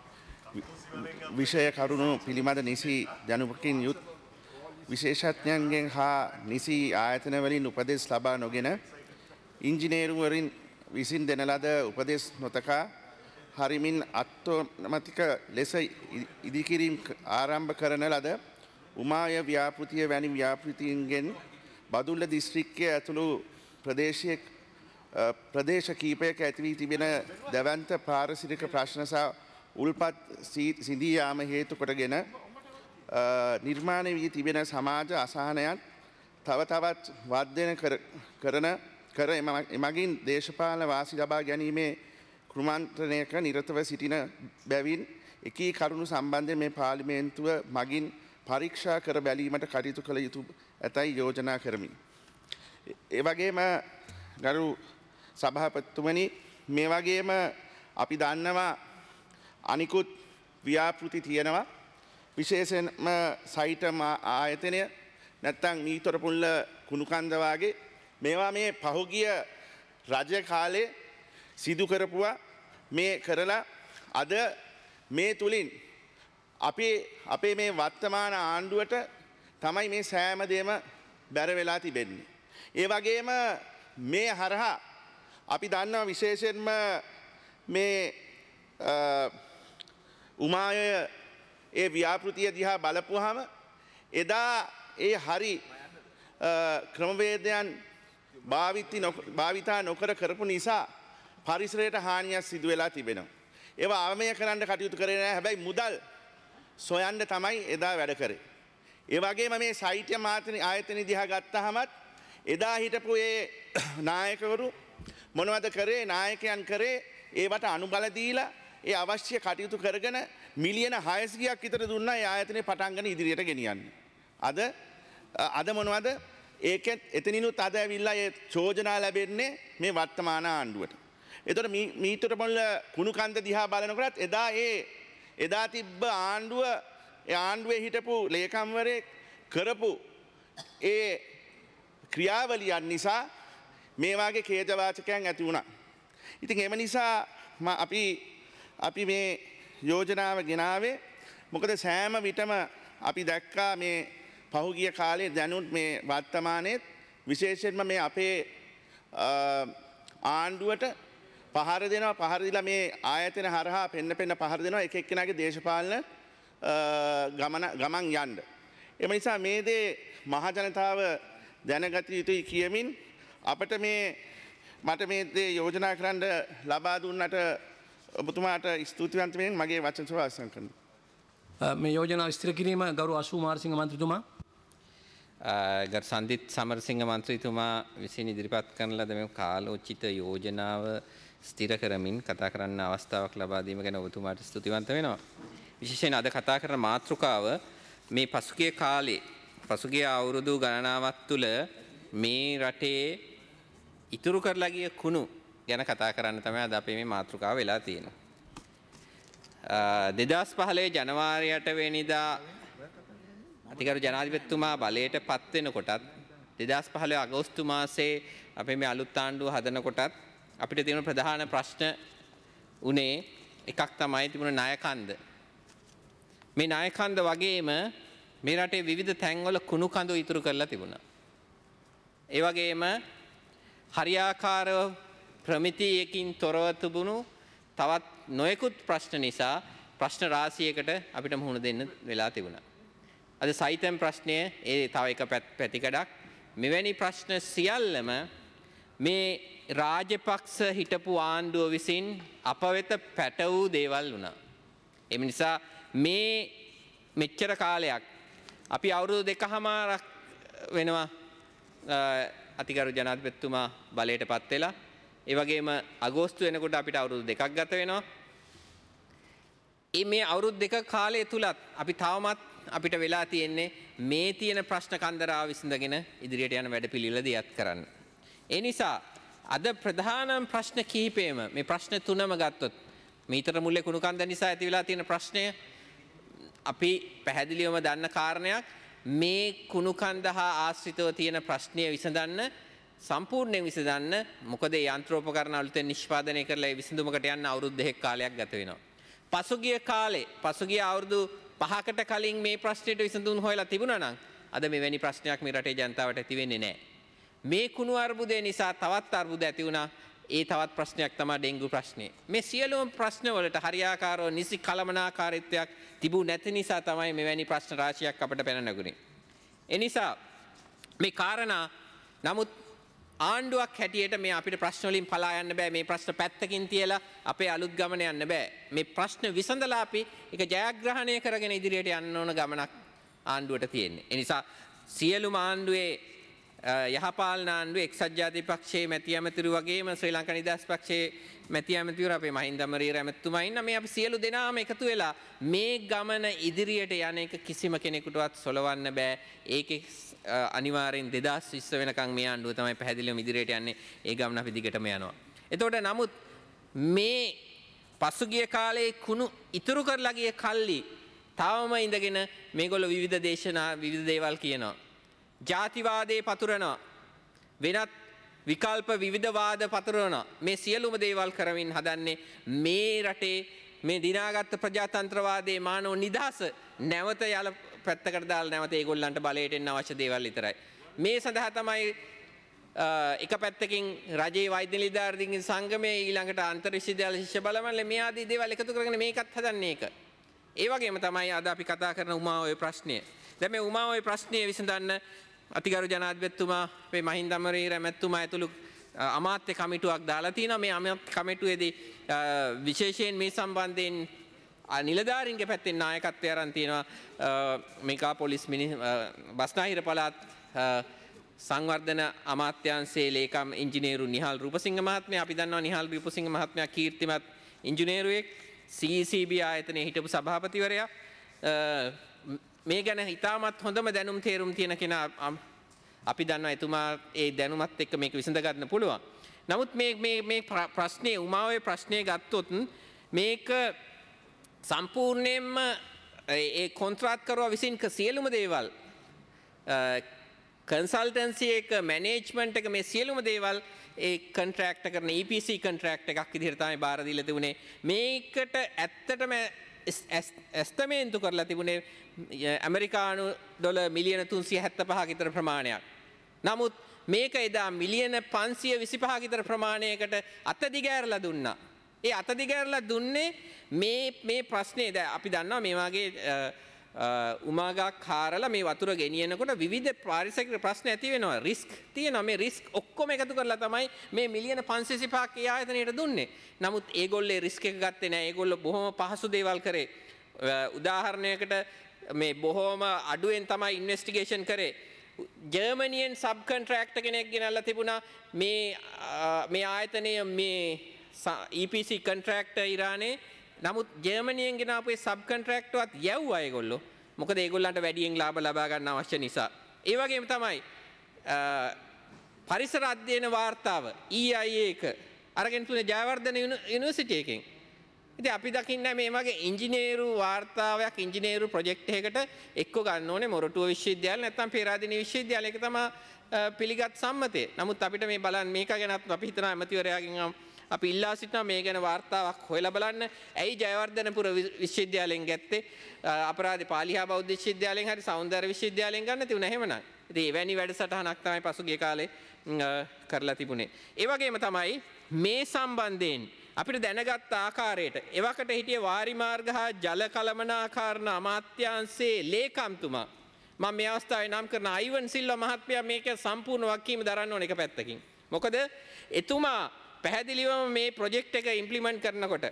විෂය කරුණු පිළිබඳ නිසි දැනුමකින් යුත් විශේෂඥයන්ගෙන් හා නිසි ආයතනවලින් උපදෙස් ලබා නොගෙන ඉංජිනේරුවරින් විසින් දෙන ලද උපදෙස් නොතකා හරිමින් අත්තෝනමතික ලෙස ඉදිකිරීම් ආරම්භ කරන ලද උමාය ව්‍යාපෘතිය වැනි ව්‍යාපෘතියන්ගෙන් බදුල්ල දිස්ත්‍රික්කය ඇතුළු ප්‍රදේශය ප්‍රදේශ කීපයක ඇතිවී තිබෙන දැවන්ත පාරිසරික ප්‍රශ්න සහ උල්පත් සිඳී යාම හේතු කොටගෙන නිර්මාණය වී තිබෙන සමාජ අසහනයන් තව තවත් වර්ධනය කරන කර එමගින් දේශපාලන වාසි ලබා ගැනීමේ කුමන්ත්‍රණයක නිරතව සිටින බැවින් එකී කරුණු සම්බන්ධයෙන් මේ පාර්ලිමේන්තුව මගින් පරීක්ෂා කර බැලීමට කටයුතු කළ යුතු ඇතැයි යෝජනා කරමි. ඒ වගේම ගරු සභාපතිතුමනි, මේ වගේම අපි දන්නවා අනිකුත් ව්‍යාපෘති තියෙනවා. විශේෂයෙන්ම සයිට ආයතනය නැත්තම් මීතොරපුල්ල කුණුකන්ද වාගේ මේවා මේ පහුගිය රජ කාලේ සිදු කරපුවා මේ කරලා අද මේ තුලින් අපේ අපේ මේ වර්තමාන ආණ්ඩුවට තමයි මේ සෑම දෙයක්ම බැර වෙලා තිබෙන්නේ. ඒ වගේම මේ හරහා අපි දන්නවා විශේෂයෙන්ම මේ උමාය ඒ ව්‍යාපෘතිය දිහා බලපුවාම එදා ඒ හරි ක්‍රමවේදයන් භාවිතා නොකර කරපු නිසා පරිසරයට හානියක් සිදු වෙලා තිබෙනවා. ඒවා අවමය කරන්න කටයුතු කරේ නැහැ. හැබැයි මුදල් සොයන්න තමයි එදා වැඩ කරේ. ඒ වගේම මේ සාහිත්‍ය මාතෘ ආයතන දිහා ගත්තහමත් එදා හිටපු ඒ නායකවරු මොනවද කරේ? නායකයන් කරේ ඒවට අනුබල දීලා ඒ අවශ්‍ය කටයුතු කරගෙන මිලියන හයසියයක් විතර දුන්නා ඒ ආයතනේ පටන් ගන්න ඉදිරියට ගෙනියන්න. අද අද මොනවද? ඒකෙත් එතනිනුත් අද ඇවිල්ලා ඒ චෝදනා ලැබෙන්නේ මේ වර්තමාන ආණ්ඩුවට. එතකොට මීටර පොළ කුණු කන්ද දිහා බලනකොටත් එදා ඒ එදා තිබ්බ ආණ්ඩුව ඒ ආණ්ඩුවේ හිටපු ලේකම්වරයෙක් කරපු ඒ ක්‍රියාවලියන් නිසා මේ වාගේ ඛේදවාචකයන් ඇති වුණා. ඉතින් එම නිසා අපි අපි මේ යෝජනාව ගෙනාවේ මොකද සෑම විටම අපි දැක්කා මේ පහුගිය කාලේ දැනුත් මේ වර්තමානයේත් විශේෂයෙන්ම මේ අපේ ආණ්ඩුවට පහර දෙනවා පහර දීලා මේ ආයතන හරහා පෙන්න පෙන්න පහර දෙනවා එක එක්කෙනාගේ දේශපාලන ගමන ගමන් යන්න. එම නිසා මේ දේ මහ ජනතාව දැනගත යුතුයි කියමින් අපිට මේ මට මේ දේ යෝජනා කරන්න ලබා දුන්නට ඔබතුමාට ස්තුතිවන්ත වෙමින් මගේ වචන සභාව අවසන් කරනවා. මේ යෝජනා විස්තර කිරීම ගරු අශු මාරසිංහ මන්ත්‍රීතුමා. ගරු සන්දිත් සමරසිංහ මන්ත්‍රීතුමා විසින් ඉදිරිපත් කරන ලද මේ කාලෝචිත යෝජනාව ස්ථිර කරමින් කතා කරන්න අවස්ථාවක් ලබා දීම ගැන ඔබතුමාට ස්තුතිවන්ත වෙනවා. විශේෂයෙන් අද කතා කරන මාතෘකාව මේ පසුගිය කාලේ පසුගිය අවුරුදු ගණනාවක් තුළ මේ රටේ ඉතුරු කරලා ගිය කුණු ගැන කතා කරන්න තමයි අද අපේ මේ මාතෘකාව වෙලා තියෙන්නේ. දෙදහස් පහළොව ජනවාරි අට වෙනිදා අතිගරු ජනාධිපතිතුමා බලයට පත් වෙනකොටත් දෙදහස් පහළොව අගෝස්තු මාසයේ අපේ මේ අලුත් ආණ්ඩුව හදනකොටත් අපිට තියෙන ප්‍රධාන ප්‍රශ්න උනේ එකක් තමයි තිබුණ ණයකන්ද. මේ ණයකන්ද වගේම මේ රටේ විවිධ තැන්වල කුණු කඳු ඉතුරු කරලා තිබුණා. ඒ වගේම හරියාකාරව ප්‍රමිතියකින් තොරව තිබුණු තවත් නොයෙකුත් ප්‍රශ්න නිසා ප්‍රශ්න රාශියකට අපිට මුහුණ දෙන්න වෙලා තිබුණා. අද සයිතම් ප්‍රශ්නය ඒ තව එක පැතිකඩක්. මෙවැනි ප්‍රශ්න සියල්ලම මේ රාජපක්ෂ හිටපු ආණ්ඩුව විසින් අප වෙත පැට වූ දේවල් වුණා. එම නිසා මේ මෙච්චර කාලයක් අපි අවුරුදු දෙකහමාරක් වෙනවා අතිගරු ජනාධිපතිතුමා බලයට පත් වෙලා. ඒ වගේම අගෝස්තු වෙනකොට අපිට අවුරුදු දෙකක් ගත වෙනවා. මේ අවුරුදු දෙක කාලය තුලත් අපි තවමත් අපිට වෙලා තියෙන්නේ මේ තියෙන ප්‍රශ්න කන්දරාව විසඳගෙන ඉදිරියට යන වැඩපිළිවෙල දියත් කරන්න. ඒ නිසා අද ප්‍රධානම ප්‍රශ්න කිහිපෙම මේ ප්‍රශ්න තුනම ගත්තොත් මීතර මුල්ලේ කුණු කන්ද නිසා ඇති වෙලා තියෙන ප්‍රශ්නය අපි පැහැදිලිවම දන්න කාරණයක්. මේ කුණු කන්ද හා ආශ්‍රිතව තියෙන ප්‍රශ්නය විසඳන්න සම්පූර්ණයෙන් විසඳන්න මොකද ඒ යන්ත්‍රෝපකරණ අලුතෙන් නිෂ්පාදනය කරලා ඒ විසඳුමකට යන්න අවුරුදු දෙකක් කාලයක් ගත වෙනවා. පසුගිය කාලේ පසුගිය අවුරුදු පහකට කලින් මේ ප්‍රශ්නෙට විසඳුම් හොයලා තිබුණා නම් අද මෙවැනි ප්‍රශ්නයක් මේ රටේ ජනතාවට ඇති වෙන්නේ නැහැ. මේ කුණු අර්බුදය නිසා තවත් අර්බුද ඇති වුණා. ඒ තවත් ප්‍රශ්නයක් තමයි ඩෙන්ගු ප්‍රශ්නේ. මේ සියලුම ප්‍රශ්න වලට හරියාකාරව නිසි කළමනාකාරීත්වයක් තිබු නැති නිසා තමයි මෙවැනි ප්‍රශ්න රාශියක් අපිට පැන නැගුණේ. ඒ නිසා මේ කාරණා නමුත් ආණ්ඩුවක් හැටියට මේ අපිට ප්‍රශ්න වලින් පලා යන්න බෑ. මේ ප්‍රශ්න පැත්තකින් තියලා අපේ අලුත් ගමන යන්න බෑ. මේ ප්‍රශ්න විසඳලා අපි ඒක ජයග්‍රහණය කරගෙන ඉදිරියට යන්න ඕන ගමනක් ආණ්ඩුවට තියෙන්නේ. ඒ නිසා සියලුම ආණ්ඩුවේ යහපාලන ආණ්ඩුවේ එක්සත් ජාතික පක්ෂයේ මැති ඇමතිවරු වගේම ශ්‍රී ලංකා නිදහස් පක්ෂයේ මැති ඇමතිවරු අපේ මහින්ද අමරවීර ඇමතිතුමා ඉන්න මේ අපි සියලු දෙනාම එකතු වෙලා මේ ගමන ඉදිරියට යන එක කිසිම කෙනෙකුටවත් සොලවන්න බෑ. ඒකේ අනිවාර්යෙන් දෙදහස් විස්ස වෙනකන් මේ ආණ්ඩුව තමයි පැහැදිලිවම ඉදිරියට යන්නේ. ඒ ගමන අපි දිගටම යනවා. එතකොට නමුත් මේ පසුගිය කාලේ කුණු ඉතුරු කරලා ගිය කල්ලි තාවම ඉඳගෙන මේගොල්ලෝ විවිධ දේශනා විවිධ දේවල් කියනවා. ජාතිවාදයේ පතුරනවා. වෙනත් විකල්ප විවිධ වාද පතුරනවා. මේ සියලුම දේවල් කරමින් හදන්නේ මේ රටේ මේ දිනාගත් ප්‍රජාතන්ත්‍රවාදයේ මානව නිදහස නැවත යල පැත්තකට දාලා නැවත ඒගොල්ලන්ට බලයට එන්න අවශ්‍ය දේවල් විතරයි. මේ සඳහා තමයි එක පැත්තකින් රජයේ වෛද්‍ය නිලධාරීන්ගේ සංගමයේ ඊළඟට අන්තර් විශ්වවිද්‍යාල ශිෂ්‍ය බලමණ්ඩලය මේ ආදී දේවල් එකතු කරගෙන මේකත් හදන්නේ ඒක. ඒ වගේම තමයි අද අපි කතා කරන උමාඔය ප්‍රශ්නය. දැන් මේ උමාඔය ප්‍රශ්නය විසඳන්න අතිගරු ජනාධිපතිතුමා මේ මහින්ද අමරවීර මැතිතුමා ඇතුළු අමාත්‍ය කමිටුවක් දාලා තිනවා. මේ අමාත්‍ය කමිටුවේදී විශේෂයෙන් මේ සම්බන්ධයෙන් නිලධාරීන්ගේ පැත්තෙන් නායකත්වය අරන් තිනවා මේකා පොලිස් බස්නාහිර පළාත් සංවර්ධන අමාත්‍යාංශයේ ලේකම් ඉංජිනේරු නිහාල් රූපසිංහ මහත්මයා. අපි දන්නවා නිහාල් රූපසිංහ මහත්මයා කීර්තිමත් ඉංජිනේරුවෙක්. සී ඊ සී බී ආයතනයේ හිටපු සභාපතිවරයා. මේ ගැන ඉතාමත් හොඳම දැනුම් තේරුම් තියෙන කෙනා අපි දන්නවා එතුමා ඒ දැනුමත් එක්ක මේක විසඳ ගන්න පුළුවන්. නමුත් මේ මේ මේ ප්‍රශ්නේ උමාවේ ප්‍රශ්නේ ගත්තොත් මේක සම්පූර්ණයෙන්ම ඒ කොන්ත්‍රාත්කරුවා විසින් සියලුම දේවල් කන්සල්ටන්සි එක මැනේජ්මන්ට් එක මේ සියලුම දේවල් ඒ කොන්ට්‍රැක්ට් කරන E P C කොන්ට්‍රැක්ට් එකක් විදිහට තමයි බාර දීලා තිබුණේ. මේකට ඇත්තටම එස්ටිමේට් කරලා තිබුණේ ඇමරිකානු ඩොලර් මිලියන තුන්සිය හැත්තෑපහක විතර ප්‍රමාණයක්. නමුත් මේක එදා මිලියන පන්සිය විසිපහක විතර ප්‍රමාණයකට අතදිගෑරලා දුන්නා. ඒ අතදිගෑරලා දුන්නේ මේ මේ ප්‍රශ්නේ දැන් අපි දන්නවා මේ වගේ උමාගක් කාරලා මේ වතුර ගෙනියනකොට විවිධ පාරිසරික ප්‍රශ්න ඇති වෙනවා. රිස්ක් තියෙනවා. මේ රිස්ක් ඔක්කොම එකතු කරලා තමයි මේ මිලියන පන්සිය විසිපහක් ඒ ආයතනයට දුන්නේ. නමුත් ඒගොල්ලෝ රිස්ක් එක ගත්තේ නැහැ. ඒගොල්ලෝ බොහොම පහසු දේවල් කරේ. උදාහරණයකට මේ බොහොම අඩුවෙන් තමයි ඉන්වෙස්ටිගේෂන් කරේ. ජර්මනියෙන් සබ් කොන්ට්‍රැක්ටර් කෙනෙක් ගෙනල්ලා තිබුණා මේ මේ ආයතනයේ මේ E P C කොන්ට්‍රැක්ටර් ඉරානේ. නමුත් ජර්මනියෙන් ගෙනාපු ඒ සබ් කොන්ට්‍රැක්ටර්වත් යවුවා ඒගොල්ලෝ. මොකද ඒගොල්ලන්ට වැඩියෙන් ලාභ ලබා ගන්න අවශ්‍ය නිසා. ඒ වගේම තමයි පරිසර අධ්‍යයන වාර්තාව E I A එක අරගෙන තුනේ ජයවර්ධන යුනිවර්සිටි එකෙන්. ඉතින් අපි දකින්නේ මේ වගේ ඉංජිනේරු වාර්තාවයක් ඉංජිනේරු ප්‍රොජෙක්ට් එකකට එක්ක ගන්න ඕනේ මොරටුව විශ්වවිද්‍යාල නැත්නම් පේරාදෙණිය විශ්වවිද්‍යාල. ඒක තමයි පිළිගත් සම්මතය. නමුත් අපිට මේ බලන්න මේක ගැනත් අපි හිතනවා ඇමතිවරයාගෙන් අපි ඉල්ලා සිටිනවා මේ ගැන වාර්තාවක් හොයලා බලන්න. ඇයි ජයවර්ධනපුර විශ්වවිද්‍යාලයෙන් ගත්තේ? අපරාධ පාලිහා බෞද්ධ විශ්වවිද්‍යාලයෙන් හරි සෞන්දර්ය විශ්වවිද්‍යාලයෙන් ගන්න තිබුණා එහෙමනම්. ඉතින් එවැනි වැඩසටහනක් තමයි පසුගිය කාලේ කරලා තිබුණේ. ඒ වගේම තමයි මේ සම්බන්ධයෙන් අපිට දැනගත් ආකාරයට එවකට හිටිය වාරිමාර්ග හා ජල කළමනාකරණ අමාත්‍යාංශයේ ලේකම්තුමා මම මේ අවස්ථාවේ නම් කරන අයිවන් සිල්වා මහත්මයා මේක සම්පූර්ණ වගකීම දරන්න ඕන එක පැත්තකින්. මොකද එතුමා පැහැදිලිවම මේ ප්‍රොජෙක්ට් එක ඉම්ප්ලිමන්ට් කරනකොට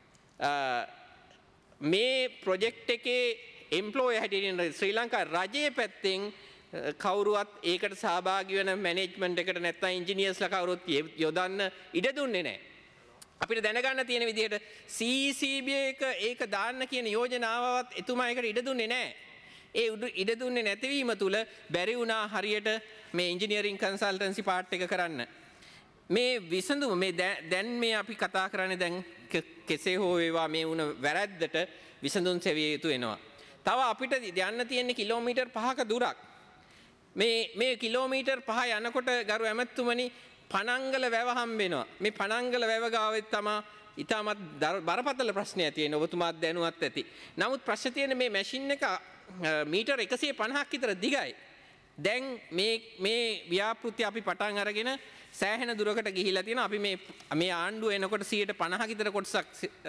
මේ ප්‍රොජෙක්ට් එකේ එම්ප්ලොයි හැටියට ශ්‍රී ලංකා රජයේ පැත්තෙන් කවුරුවත් ඒකට සහභාගී වෙන මැනේජ්මන්ට් එකට නැත්නම් ඉන්ජිනියර්ස්ලා කවුරුත් යොදන්න ඉඩ දුන්නේ නැහැ. අපිට දැනගන්න තියෙන විදිහට C C B එක ඒක දාන්න කියන යෝජනාවවත් එතුමා ඒකට ඉඩ දුන්නේ නැහැ. ඒ ඉඩ දුන්නේ නැතිවීම තුල බැරි වුණා හරියට මේ ඉංජිනේරින් කන්සල්ටන්සි පාර්ට් එක කරන්න. මේ විසඳුම මේ දැන් මේ අපි කතා කරන්නේ දැන් කෙසේ හෝ වේවා මේ වුණ වැරැද්දට විසඳුම් සෙවිය යුතු වෙනවා. තව අපිට යන්න තියෙන කිලෝමීටර් පහක දුරක්. මේ මේ කිලෝමීටර් පහ යනකොට ගරු ඇමතුමනි පනංගල වැව හම්බ වෙනවා. මේ පනංගල වැව ගාවෙත් තමයි ඊටමත් බරපතල ප්‍රශ්නයක් තියෙන ඔබතුමාත් දැනුවත් ඇති. නමුත් ප්‍රශ්න තියෙන්නේ මේ මැෂින් එක මීටර් එකසිය පනහක් විතර දිගයි. දැන් මේ මේ ව්‍යාපෘති අපි පටන් අරගෙන සෑහෙන දුරකට ගිහිලා තියෙනවා. අපි මේ මේ ආණ්ඩුව එනකොට සියයට පනහක විතර කොටසක්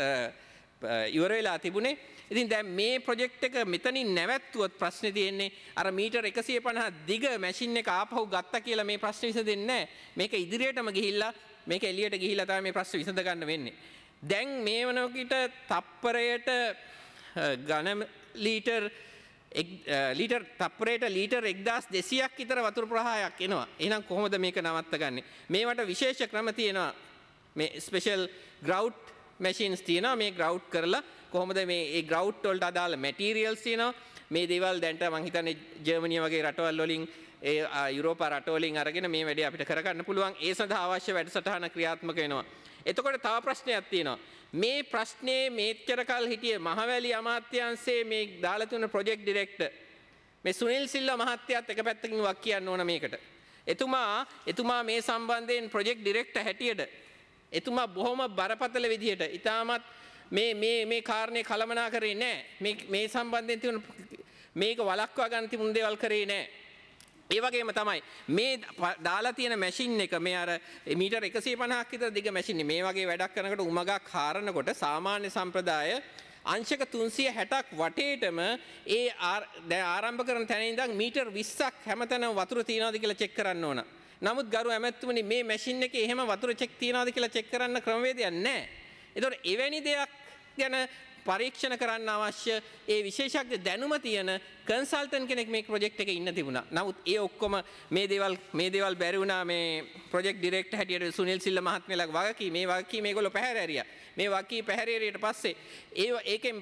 ඉවර වෙලා තිබුණේ. ඉතින් දැන් මේ ප්‍රොජෙක්ට් එක මෙතනින් නැවැත්තුවොත් ප්‍රශ්නේ තියෙන්නේ අර මීටර් එකසිය පනහ දිග මැෂින් එක ආපහු ගත්තා කියලා මේ ප්‍රශ්නේ විසඳෙන්නේ නැහැ. මේක ඉදිරියටම ගිහිල්ලා මේක එළියට ගිහිල්ලා තමයි මේ ප්‍රශ්නේ විසඳ ගන්න වෙන්නේ. දැන් මේ වනකොට තප්පරයට ඝන ලීටර් ලීටර් තප්පරයට ලීටර් එක්දාස් දෙසීයක් විතර වතුර ප්‍රවාහයක් එනවා. එහෙනම් කොහොමද මේක නවත්තගන්නේ? මේවට විශේෂ ක්‍රම තියෙනවා. මේ ස්පෙෂල් ග්‍රවුට් මැෂින්ස් තියෙනවා. මේ ග්‍රවුට් කරලා කොහොමද මේ ඒ ග්‍රවුට් වලට අදාළ මැටීරියල්ස් තියෙනවා. මේ දේවල් දැන්ට මම හිතන්නේ ජර්මනිය වගේ රටවල් වලින් ඒ යුරෝපා රටවලින් අරගෙන මේ වැඩේ අපිට කරගන්න පුළුවන්. ඒ සඳහා අවශ්‍ය වැඩසටහන ක්‍රියාත්මක වෙනවා. එතකොට තව ප්‍රශ්නයක් තියෙනවා. මේ ප්‍රශ්නේ මේච්චර කල් හිටියේ මහවැලි අමාත්‍යාංශයේ මේ දාලා තුන ප්‍රොජෙක්ට් ඩිරෙක්ටර් මේ සුනිල් සිල්වා මහත්තයාත් එක පැත්තකින් වක් කියන්න ඕන මේකට. එතුමා එතුමා මේ සම්බන්ධයෙන් ප්‍රොජෙක්ට් ඩිරෙක්ටර් හැටියට එතුමා බොහොම බරපතල විදිහට ඉතාමත් මේ මේ මේ කාරණේ කළමනා කරේ නැහැ. මේ මේ සම්බන්ධයෙන් තිබුණ මේක වළක්වා ගන්න තිබුණ දේවල් කරේ නැහැ. ඒ වගේම තමයි මේ දාලා තියෙන මැෂින් එක මේ අර මීටර් එකසිය පනහක් විතර දිග මැෂින් මේ වගේ වැඩක් කරනකොට උමගක් හරනකොට සාමාන්‍ය සම්ප්‍රදාය අංශක තුන්සිය හැටක් වටේටම ඒ දැන් ආරම්භ කරන තැන ඉඳන් මීටර් විස්සක් හැමතැනම වතුර තියනවාද කියලා චෙක් කරන්න ඕන. නමුත් ගරු ඇමතුමනි මේ මැෂින් එකේ එහෙම වතුර චෙක් තියනවාද කියලා චෙක් කරන්න ක්‍රමවේදයක් නැහැ. ඒතකොට එවැනි දෙයක් ගැන පරීක්ෂණ කරන්න අවශ්‍ය ඒ විශේෂඥ දැනුම තියෙන කන්සල්ටන්ට් කෙනෙක් මේ ප්‍රොජෙක්ට් එකේ ඉන්න තිබුණා. නමුත් ඒ ඔක්කොම මේ දේවල් මේ දේවල් බැරි වුණා මේ ප්‍රොජෙක්ට් ඩිරෙක්ටර් හැටියට සුනිල් සිල්වා මහත්මයාලා වගකී මේ වගකී මේගොල්ලෝ පැහැර ඇරියා. මේ වගකී පැහැර ඇරියට පස්සේ ඒ ඒකෙන්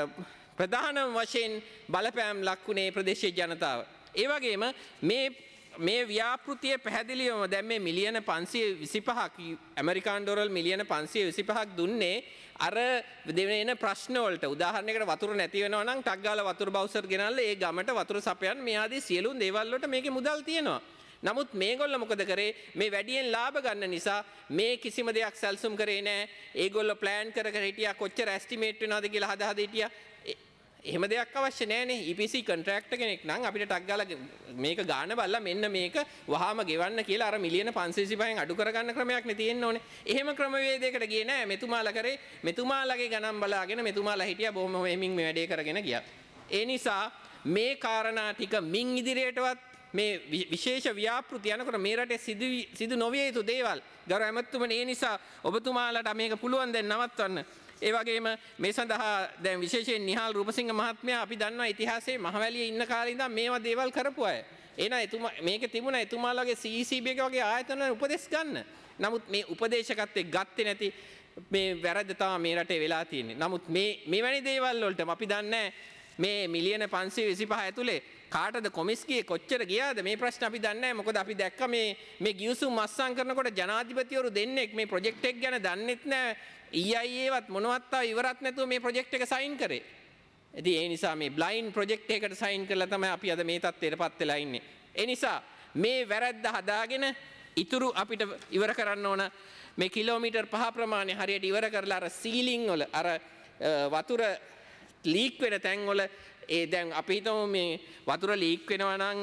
ප්‍රධාන වශයෙන් බලපෑම් ලක්ුණේ ප්‍රදේශීය ජනතාව. ඒ වගේම මේ මේ ව්‍යාපෘතිය පැහැදිලිවම දැන් මේ මිලියන පන්සිය විසිපහක් ඇමරිකානු ඩොලර් මිලියන පන්සිය විසිපහක් දුන්නේ අර දෙවෙන ප්‍රශ්න වලට. උදාහරණයකට වතුර නැති වෙනවා නම් ටක් ගාලා වතුර බවුසර් ගෙනල්ලා ඒ ගමට වතුර සපයන්න මේ ආදී සියලු දේවල් වලට මේකේ මුදල් තියෙනවා. නමුත් මේගොල්ලෝ මොකද කරේ? මේ වැඩියෙන් ලාභ ගන්න නිසා මේ කිසිම දෙයක් සැලසුම් කරේ නැහැ. ඒගොල්ලෝ ප්ලෑන් කර කර හිටියා කොච්චර ඇස්ටිමේට් වෙනවද කියලා හද හද හිටියා. එහෙම දෙයක් අවශ්‍ය නැහැනේ. E P C කොන්ට්‍රැක්ටර් කෙනෙක් නම් අපිට ටක් ගාලා මේක ගාන බලලා මෙන්න මේක වහාම ගෙවන්න කියලා අර මිලියන පන්සිය විසිපහෙන් අඩු කරගන්න ක්‍රමයක් නේ තියෙන්න ඕනේ. එහෙම ක්‍රමවේදයකට ගියේ නැහැ. මෙතුමාලා කරේ මෙතුමාලගේ ගණන් බලාගෙන මෙතුමාලා හිටියා බොහොම මෙමින් මේ වැඩේ කරගෙන ගියා. ඒ නිසා මේ කාරණා ටික මින් ඉදිරියටවත් මේ විශේෂ ව්‍යාපෘති යනකොට මේ රටේ සිදු සිදු නොවිය යුතු දේවල් ගරු ඇමතුමනි ඒ නිසා ඔබතුමාලට මේක පුළුවන් දැන් නවත්වන්න. ඒ වගේම මේ සඳහා දැන් විශේෂයෙන් නිහාල් රූපසිංහ මහත්මයා අපි දන්නවා ඉතිහාසයේ මහවැලියේ ඉන්න කාලේ ඉඳන් මේවා දේවල් කරපු අය. එහෙනම් එතුමා මේක තිබුණා එතුමාලගේ C E C B එක වගේ ආයතන උපදෙස් ගන්න. නමුත් මේ උපදේශකත්වයේ ගත්තේ නැති මේ වැරද්ද තමයි මේ රටේ වෙලා තියෙන්නේ. නමුත් මේ මෙවැනි දේවල් වලට අපි දන්නේ මේ මිලියන පන්සිය විසිපහ ඇතුලේ කාටද කොමිස් ගියේ කොච්චර ගියාද මේ ප්‍රශ්න අපි දන්නේ නැහැ. මොකද අපි දැක්ක මේ මේ ගිවිසුම් මස්සම් කරනකොට ජනාධිපතිවරු දෙන්නෙක් මේ ප්‍රොජෙක්ට් එක ගැන දන්නෙත් නැහැ. E I A වත් මොනවත් ආව ඉවරත් නැතුව මේ ප්‍රොජෙක්ට් එක සයින් කරේ. ඉතින් ඒ නිසා මේ බ්ලයින්ඩ් ප්‍රොජෙක්ට් එකකට සයින් කරලා තමයි අපි අද මේ තත්ත්වයටපත් වෙලා ඉන්නේ. ඒ නිසා මේ වැරද්ද හදාගෙන ඉතුරු අපිට ඉවර කරන්න ඕන මේ කිලෝමීටර් පහ ප්‍රමාණය හරියට ඉවර කරලා අර සීලිං වල අර වතුර ලීක් වෙන තැන් වල ඒ දැන් අපි හිතමු මේ වතුර ලීක් වෙනවා නම්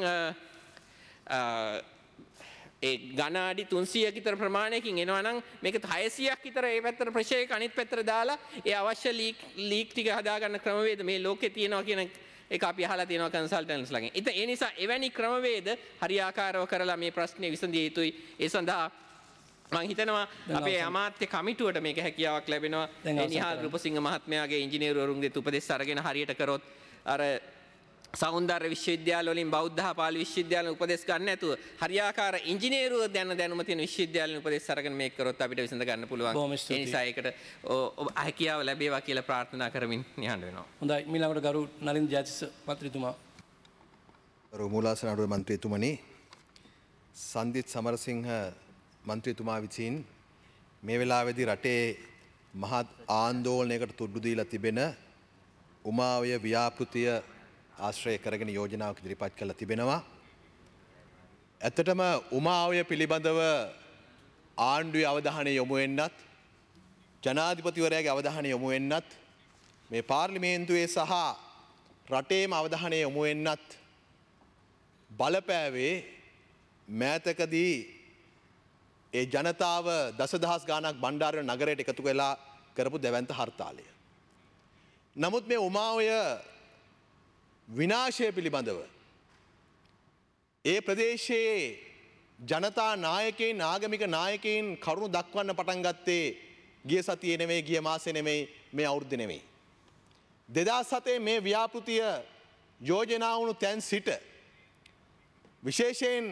ඒ ඝන අඩි තුන්සියක විතර ප්‍රමාණයකින් එනවා නම් මේක හයසියයක් විතර ඒ පැත්තට ප්‍රෙෂර් එක අනිත් පැත්තට දාලා ඒ අවශ්‍ය ලීක් ලීක් ටික හදාගන්න ක්‍රමවේද මේ ලෝකේ තියෙනවා කියන එක අපි අහලා තියෙනවා කන්සල්ටන්ට්ස්ලාගෙන්. ඉතින් ඒ නිසා එවැනි ක්‍රමවේද හරියාකාරව කරලා මේ ප්‍රශ්නේ විසඳිය යුතුයි. ඒ සඳහා මම හිතනවා අපේ අමාත්‍ය කමිටුවට මේක හැකියාවක් ලැබෙනවා. ඒ නිහාල් රූපසිංහ මහත්මයාගේ ඉංජිනේරුවරුන්ගේ උපදෙස් අරගෙන හරියට කරොත් අර සෞන්දර්ය විශ්වවිද්‍යාල වලින් බෞද්ධ හා පාලි විශ්වවිද්‍යාල උපදෙස් ගන්න නැතුව හරියාකාර ඉංජිනේරුව දැන දැනුම තියෙන විශ්වවිද්‍යාලෙන් උපදෙස් අරගෙන මේක කරොත් අපිට විසඳ ගන්න පුළුවන්. ඒ නිසා ඒකට හැකියාව ලැබේවා කියලා ප්‍රාර්ථනා කරමින් නිහඬ වෙනවා. හොඳයි ඊළඟට ගරු නලින් ජයතිස්ස මන්ත්‍රීතුමා. ගරු මූලාසන අඩුවේ මන්ත්‍රීතුමනි සන්දිත් සමරසිංහ මන්ත්‍රීතුමා විසින් මේ වෙලාවේදී රටේ මහත් ආందోලනයකට තුඩු දීලා තිබෙන උමාවය ව්‍යාපෘතිය ආශ්‍රය කරගෙන යෝජනාවක් ඉදිරිපත් කරලා තිබෙනවා. ඇත්තටම උමාවය පිළිබඳව ආණ්ඩුවේ අවධානය යොමු වෙන්නත් ජනාධිපතිවරයාගේ අවධානය යොමු වෙන්නත් මේ පාර්ලිමේන්තුවේ සහ රටේම අවධානය යොමු වෙන්නත් බලපෑවේ මෑතකදී ඒ ජනතාව දසදහස් ගාණක් බණ්ඩාරවැල නගරයට එකතු වෙලා කරපු දැවැන්ත හර්තාලය. නමුත් මේ උමාවය විනාශය පිළිබඳව ඒ ප්‍රදේශයේ ජනතා නායකයින් ආගමික නායකයින් කරුණු දක්වන්න පටන් ගත්තේ ගිය සතියේ නෙමෙයි ගිය මාසේ නෙමෙයි මේ අවුරුද්දේ නෙමෙයි. දෙදහස් හතේ මේ ව්‍යාපෘතිය යෝජනා වුණු තැන් සිට විශේෂයෙන්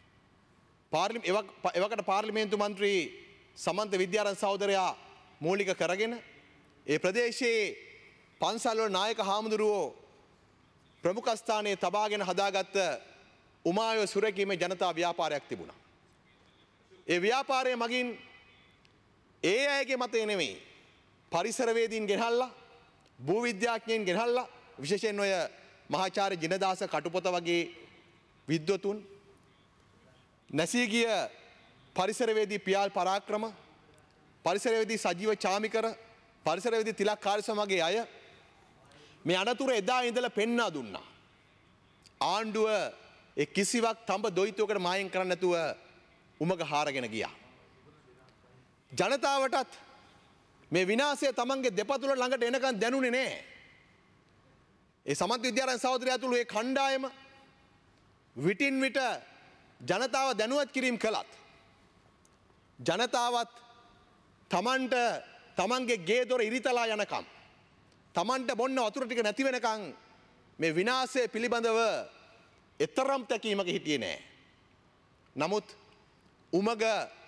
එවකට පාර්ලිමේන්තු මන්ත්‍රී සමන්ත විද්‍යාරංශ සහෝදරයා මූලික කරගෙන ඒ ප්‍රදේශයේ පන්සල්වල නායක හාමුදුරුවෝ ප්‍රමුඛ ස්ථානයේ තබාගෙන හදාගත්ත උමායව සුරකීමේ ජනතා ව්‍යාපාරයක් තිබුණා. ඒ ව්‍යාපාරය මගින් ඒ අයගේ මතය නෙමෙයි පරිසරවේදීන් ගෙනල්ලා භූ විද්‍යාඥයන් ගෙනල්ලා විශේෂයෙන් ඔය මහාචාර්ය ජිනදාස කටුපොත වගේ විද්වතුන් නැසී ගිය පරිසරවේදී පියාල් පරාක්‍රම පරිසරවේදී සජීව චාමිකර පරිසරවේදී තිලක් කාර්යසම වගේ අය මේ අනතුර එදා ඉඳලා පෙන්වා දුන්නා. ආණ්ඩුව ඒ කිසිවක් තඹ දොයිතුවකට මායිම් කරන්න නැතුව උමග හාරගෙන ගියා. ජනතාවටත් මේ විනාශය තමන්ගේ දෙපතුල ළඟට එනකන් දැනුනේ නැහැ. ඒ සමන්ත විද්‍යාරංශ සහෝදරයා ඇතුළු ඒ කණ්ඩායම විටින් විට ජනතාව දැනුවත් කිරීම කළත් ජනතාවත් තමන්ට තමන්ගේ ගේ දොර ඉරිතලා යනකම් තමන්ට බොන්න වතුර ටික නැති වෙනකන් මේ විනාශය පිළිබඳව එතරම් තැකීමක හිටියේ නෑ. නමුත් උමග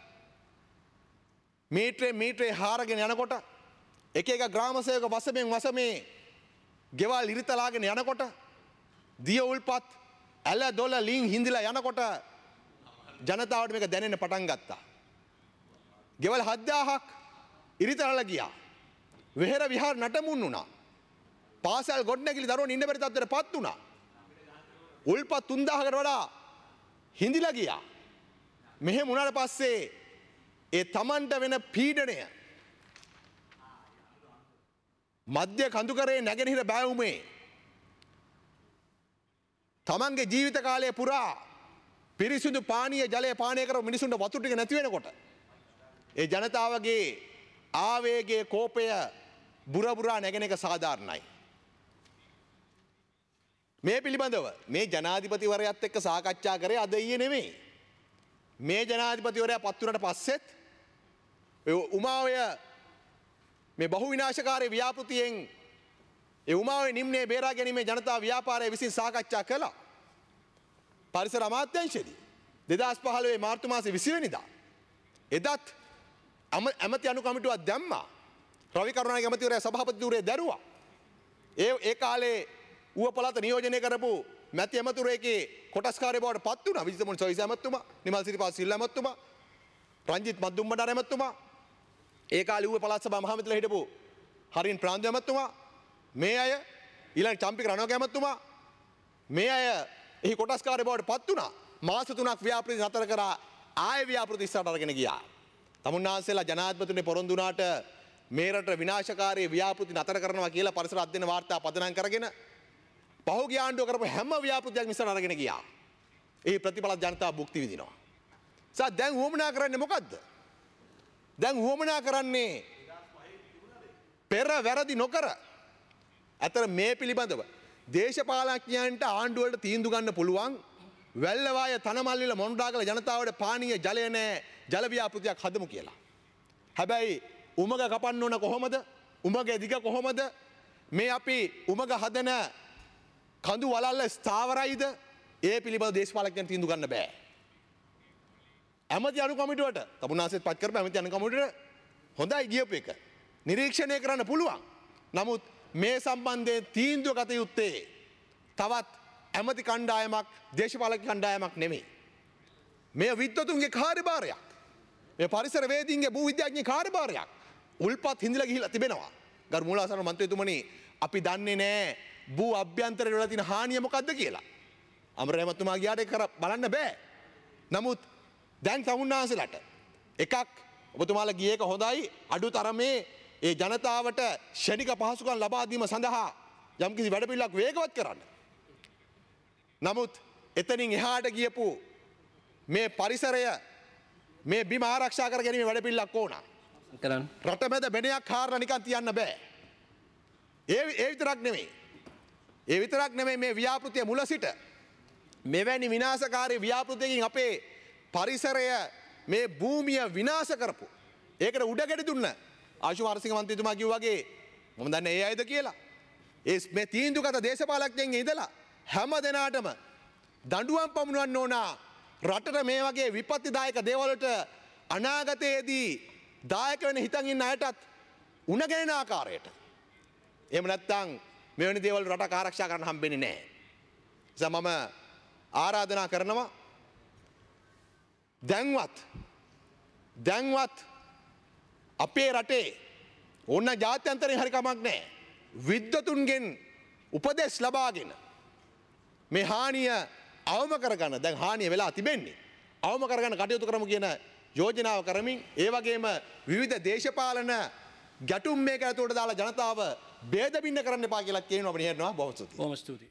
මීටරේ මීටරේ හාරගෙන යනකොට එක එක ග්‍රාම සේවක වසමෙන් වසමේ ගෙවල් ඉරිතලාගෙන යනකොට දිය උල්පත් ඇල දොල ලින් හිඳිලා යනකොට ජනතාවට මේක දැනෙන්න පටන් ගත්තා. ගෙවල් හත්දාහක් ඉරිතරල ගියා. වෙහෙර විහාර නටමුන් වුණා. පාසල් ගොඩනැගිලි දරුවෝ ඉන්න බැරි තත්ත්වයට පත් වුණා. උල්පත් තුන්දාහකට වඩා හිඳිලා ගියා. මෙහෙම වුණාට පස්සේ ඒ Tamanට වෙන පීඩනය මධ්‍ය කඳුකරේ නැගෙනහිර බෑවුමේ තමන්ගේ ජීවිත කාලය පුරා පිරිසිදු පානීය ජලය පානය කරපු මිනිසුන්ට වතුර ටික නැති වෙනකොට ඒ ජනතාවගේ ආවේගයේ කෝපය බුරබුරා නැගෙන එක සාධාරණයි. මේ පිළිබඳව මේ ජනාධිපතිවරයාත් එක්ක සාකච්ඡා කරේ අද ඊයේ නෙමෙයි. මේ ජනාධිපතිවරයා පත් වුණාට පස්සෙත් උමාවය මේ බහු විනාශකාරී ව්‍යාපෘතියෙන් ඒ උමාවේ නිම්නයේ බේරා ගැනීමේ ජනතා ව්‍යාපාරය විසින් සාකච්ඡා කළා. පරිසර අමාත්‍යාංශයේදී දෙදහස් පහළොව මාර්තු මාසේ විසි වෙනිදා එදත් ඇමති අනු කමිටුවක් දැම්මා. රවි කරුණානායක ඇමතිවරයා සභාපති ධූරය දැරුවා. ඒ ඒ කාලේ ඌව පළාත නියෝජනය කරපු මැති ඇමතුරේකේ කොටස්කාරය බවට පත් වුණා. විජිතමුණි සොයිස ඇමතුමා, නිමල් සිරිපාල සිල්වා ඇමතුමා, රංජිත් මද්දුම්බඩාර ඇමතුමා, ඒ කාලේ ඌව පළාත් සභා මහමැතිලා හිටපු හරින් ප්‍රාන්දු ඇමතුමා, මේ අය ඊළඟ චම්පික රණවක ඇමතුමා, මේ අය එහි කොටස්කාරය බවට පත් වුණා. මාස තුනක් ව්‍යාපෘති නතර කරා ආය ව්‍යාපෘති ඉස්සරහට අරගෙන ගියා. තමුන්නාන්සේලා ජනාධිපතිතුමනි පොරොන්දු වුණාට මේ රට විනාශකාරී ව්‍යාපෘති නතර කරනවා කියලා පරිසර අධ්‍යයන වාර්තා පදනම් කරගෙන පහුගිය ආණ්ඩුව කරපු හැම ව්‍යාපෘතියක්ම ඉස්සරහට අරගෙන ගියා. ඒ ප්‍රතිඵල ජනතාව භුක්ති විඳිනවා. සා දැන් වුවමනා කරන්නේ මොකද්ද? දැන් වුවමනා කරන්නේ පෙර වැරදි නොකර. අතර මේ පිළිබඳව දේශපාලඥයන්ට ආණ්ඩුවලට තීන්දුව ගන්න පුළුවන්. වැල්ලවාය තනමල්විල මොණ්ඩාගල ජනතාවට පානීය ජලය නැහැ, ජල ව්‍යාපෘතියක් හදමු කියලා. හැබැයි උමග කපන්න ඕන කොහොමද? උමගේ දිග කොහොමද? මේ අපි උමග හදන කඳු වලල්ල ස්ථාවරයිද? ඒ පිළිබඳව දේශපාලඥයන් තීන්දුව ගන්න බෑ. ඇමති අනු කමිටුවට තමුන්නාසෙත් පත් කරපු ඇමති අනු කමිටුවට හොඳයි ගියපු එක. නිරීක්ෂණය කරන්න පුළුවන්. නමුත් මේ සම්බන්ධයෙන් තීන්දුව ගත යුත්තේ තවත් ඇමති කණ්ඩායමක්, දේශපාලක කණ්ඩායමක් නෙමෙයි. මේ විද්වතුන්ගේ කාර්යභාරයක්. මේ පරිසර වේදීන්ගේ භූ විද්‍යාඥයන්ගේ කාර්යභාරයක්. උල්පත් හිඳිලා ගිහිල්ලා තිබෙනවා. ගරු මූලාසන මන්ත්‍රීතුමනි, අපි දන්නේ නැහැ භූ අභ්‍යන්තරේ වල තියෙන හානිය මොකද්ද කියලා. අමරේමතුමා ගියාට කර බලන්න බෑ. නමුත් දැන් තමුන්නාන්සලට එකක් ඔබතුමාලා ගිය එක හොඳයි, අඩු තරමේ ඒ ජනතාවට ෂණික පහසුකම් ලබා දීම සඳහා යම්කිසි වැඩපිළිවෙලක් වේගවත් කරන්න. නමුත් එතනින් එහාට ගියපු මේ පරිසරය මේ බිම ආරක්ෂා කර ගැනීම වැඩපිළිවෙලක් ඕන. කරන්න. රටමැද බෙනයක් හාරලා නිකන් තියන්න බෑ. ඒ ඒ විතරක් නෙමෙයි. ඒ විතරක් නෙමෙයි මේ ව්‍යාපෘතිය මුල සිට මෙවැනි විනාශකාරී ව්‍යාපෘතියකින් අපේ පරිසරය මේ භූමිය විනාශ කරපු. ඒකට උඩගෙඩි දුන්න ආශු වර්සික මන්ත්‍රීතුමා කිව්වා වගේ මම දන්නේ ඒ අයද කියලා. ඒ මේ තීන්දුවගත දේශපාලඥයන් ඉඳලා හැම දෙනාටම දඬුවම් පමුණවන්න ඕන. රටට මේ වගේ විපත්තිදායක දේවල් වලට අනාගතයේදී දායක වෙන හිතන් ඉන්න අයටත් උණ ගැනෙන ආකාරයට. එහෙම නැත්නම් මෙවැනි දේවල් රටක් ආරක්ෂා කරන්න හම්බෙන්නේ නැහැ. නිසා මම ආරාධනා කරනවා දැන්වත් දැන්වත් අපේ රටේ ඕන ජාත්‍යන්තරයෙන් හරි කමක් නැහැ. විද්වතුන්ගෙන් උපදෙස් ලබාගෙන මේ හානිය අවම කරගන්න, දැන් හානිය වෙලා තිබෙන්නේ. අවම කරගන්න කටයුතු කරමු කියන යෝජනාව කරමින් ඒ වගේම විවිධ දේශපාලන ගැටුම් මේක ඇතුළට දාලා ජනතාව ભેද බින්න කරන්න එපා කියලා කියනවා. අපිට හිතනවා. බොහොම ස්තුතියි. බොහොම ස්තුතියි.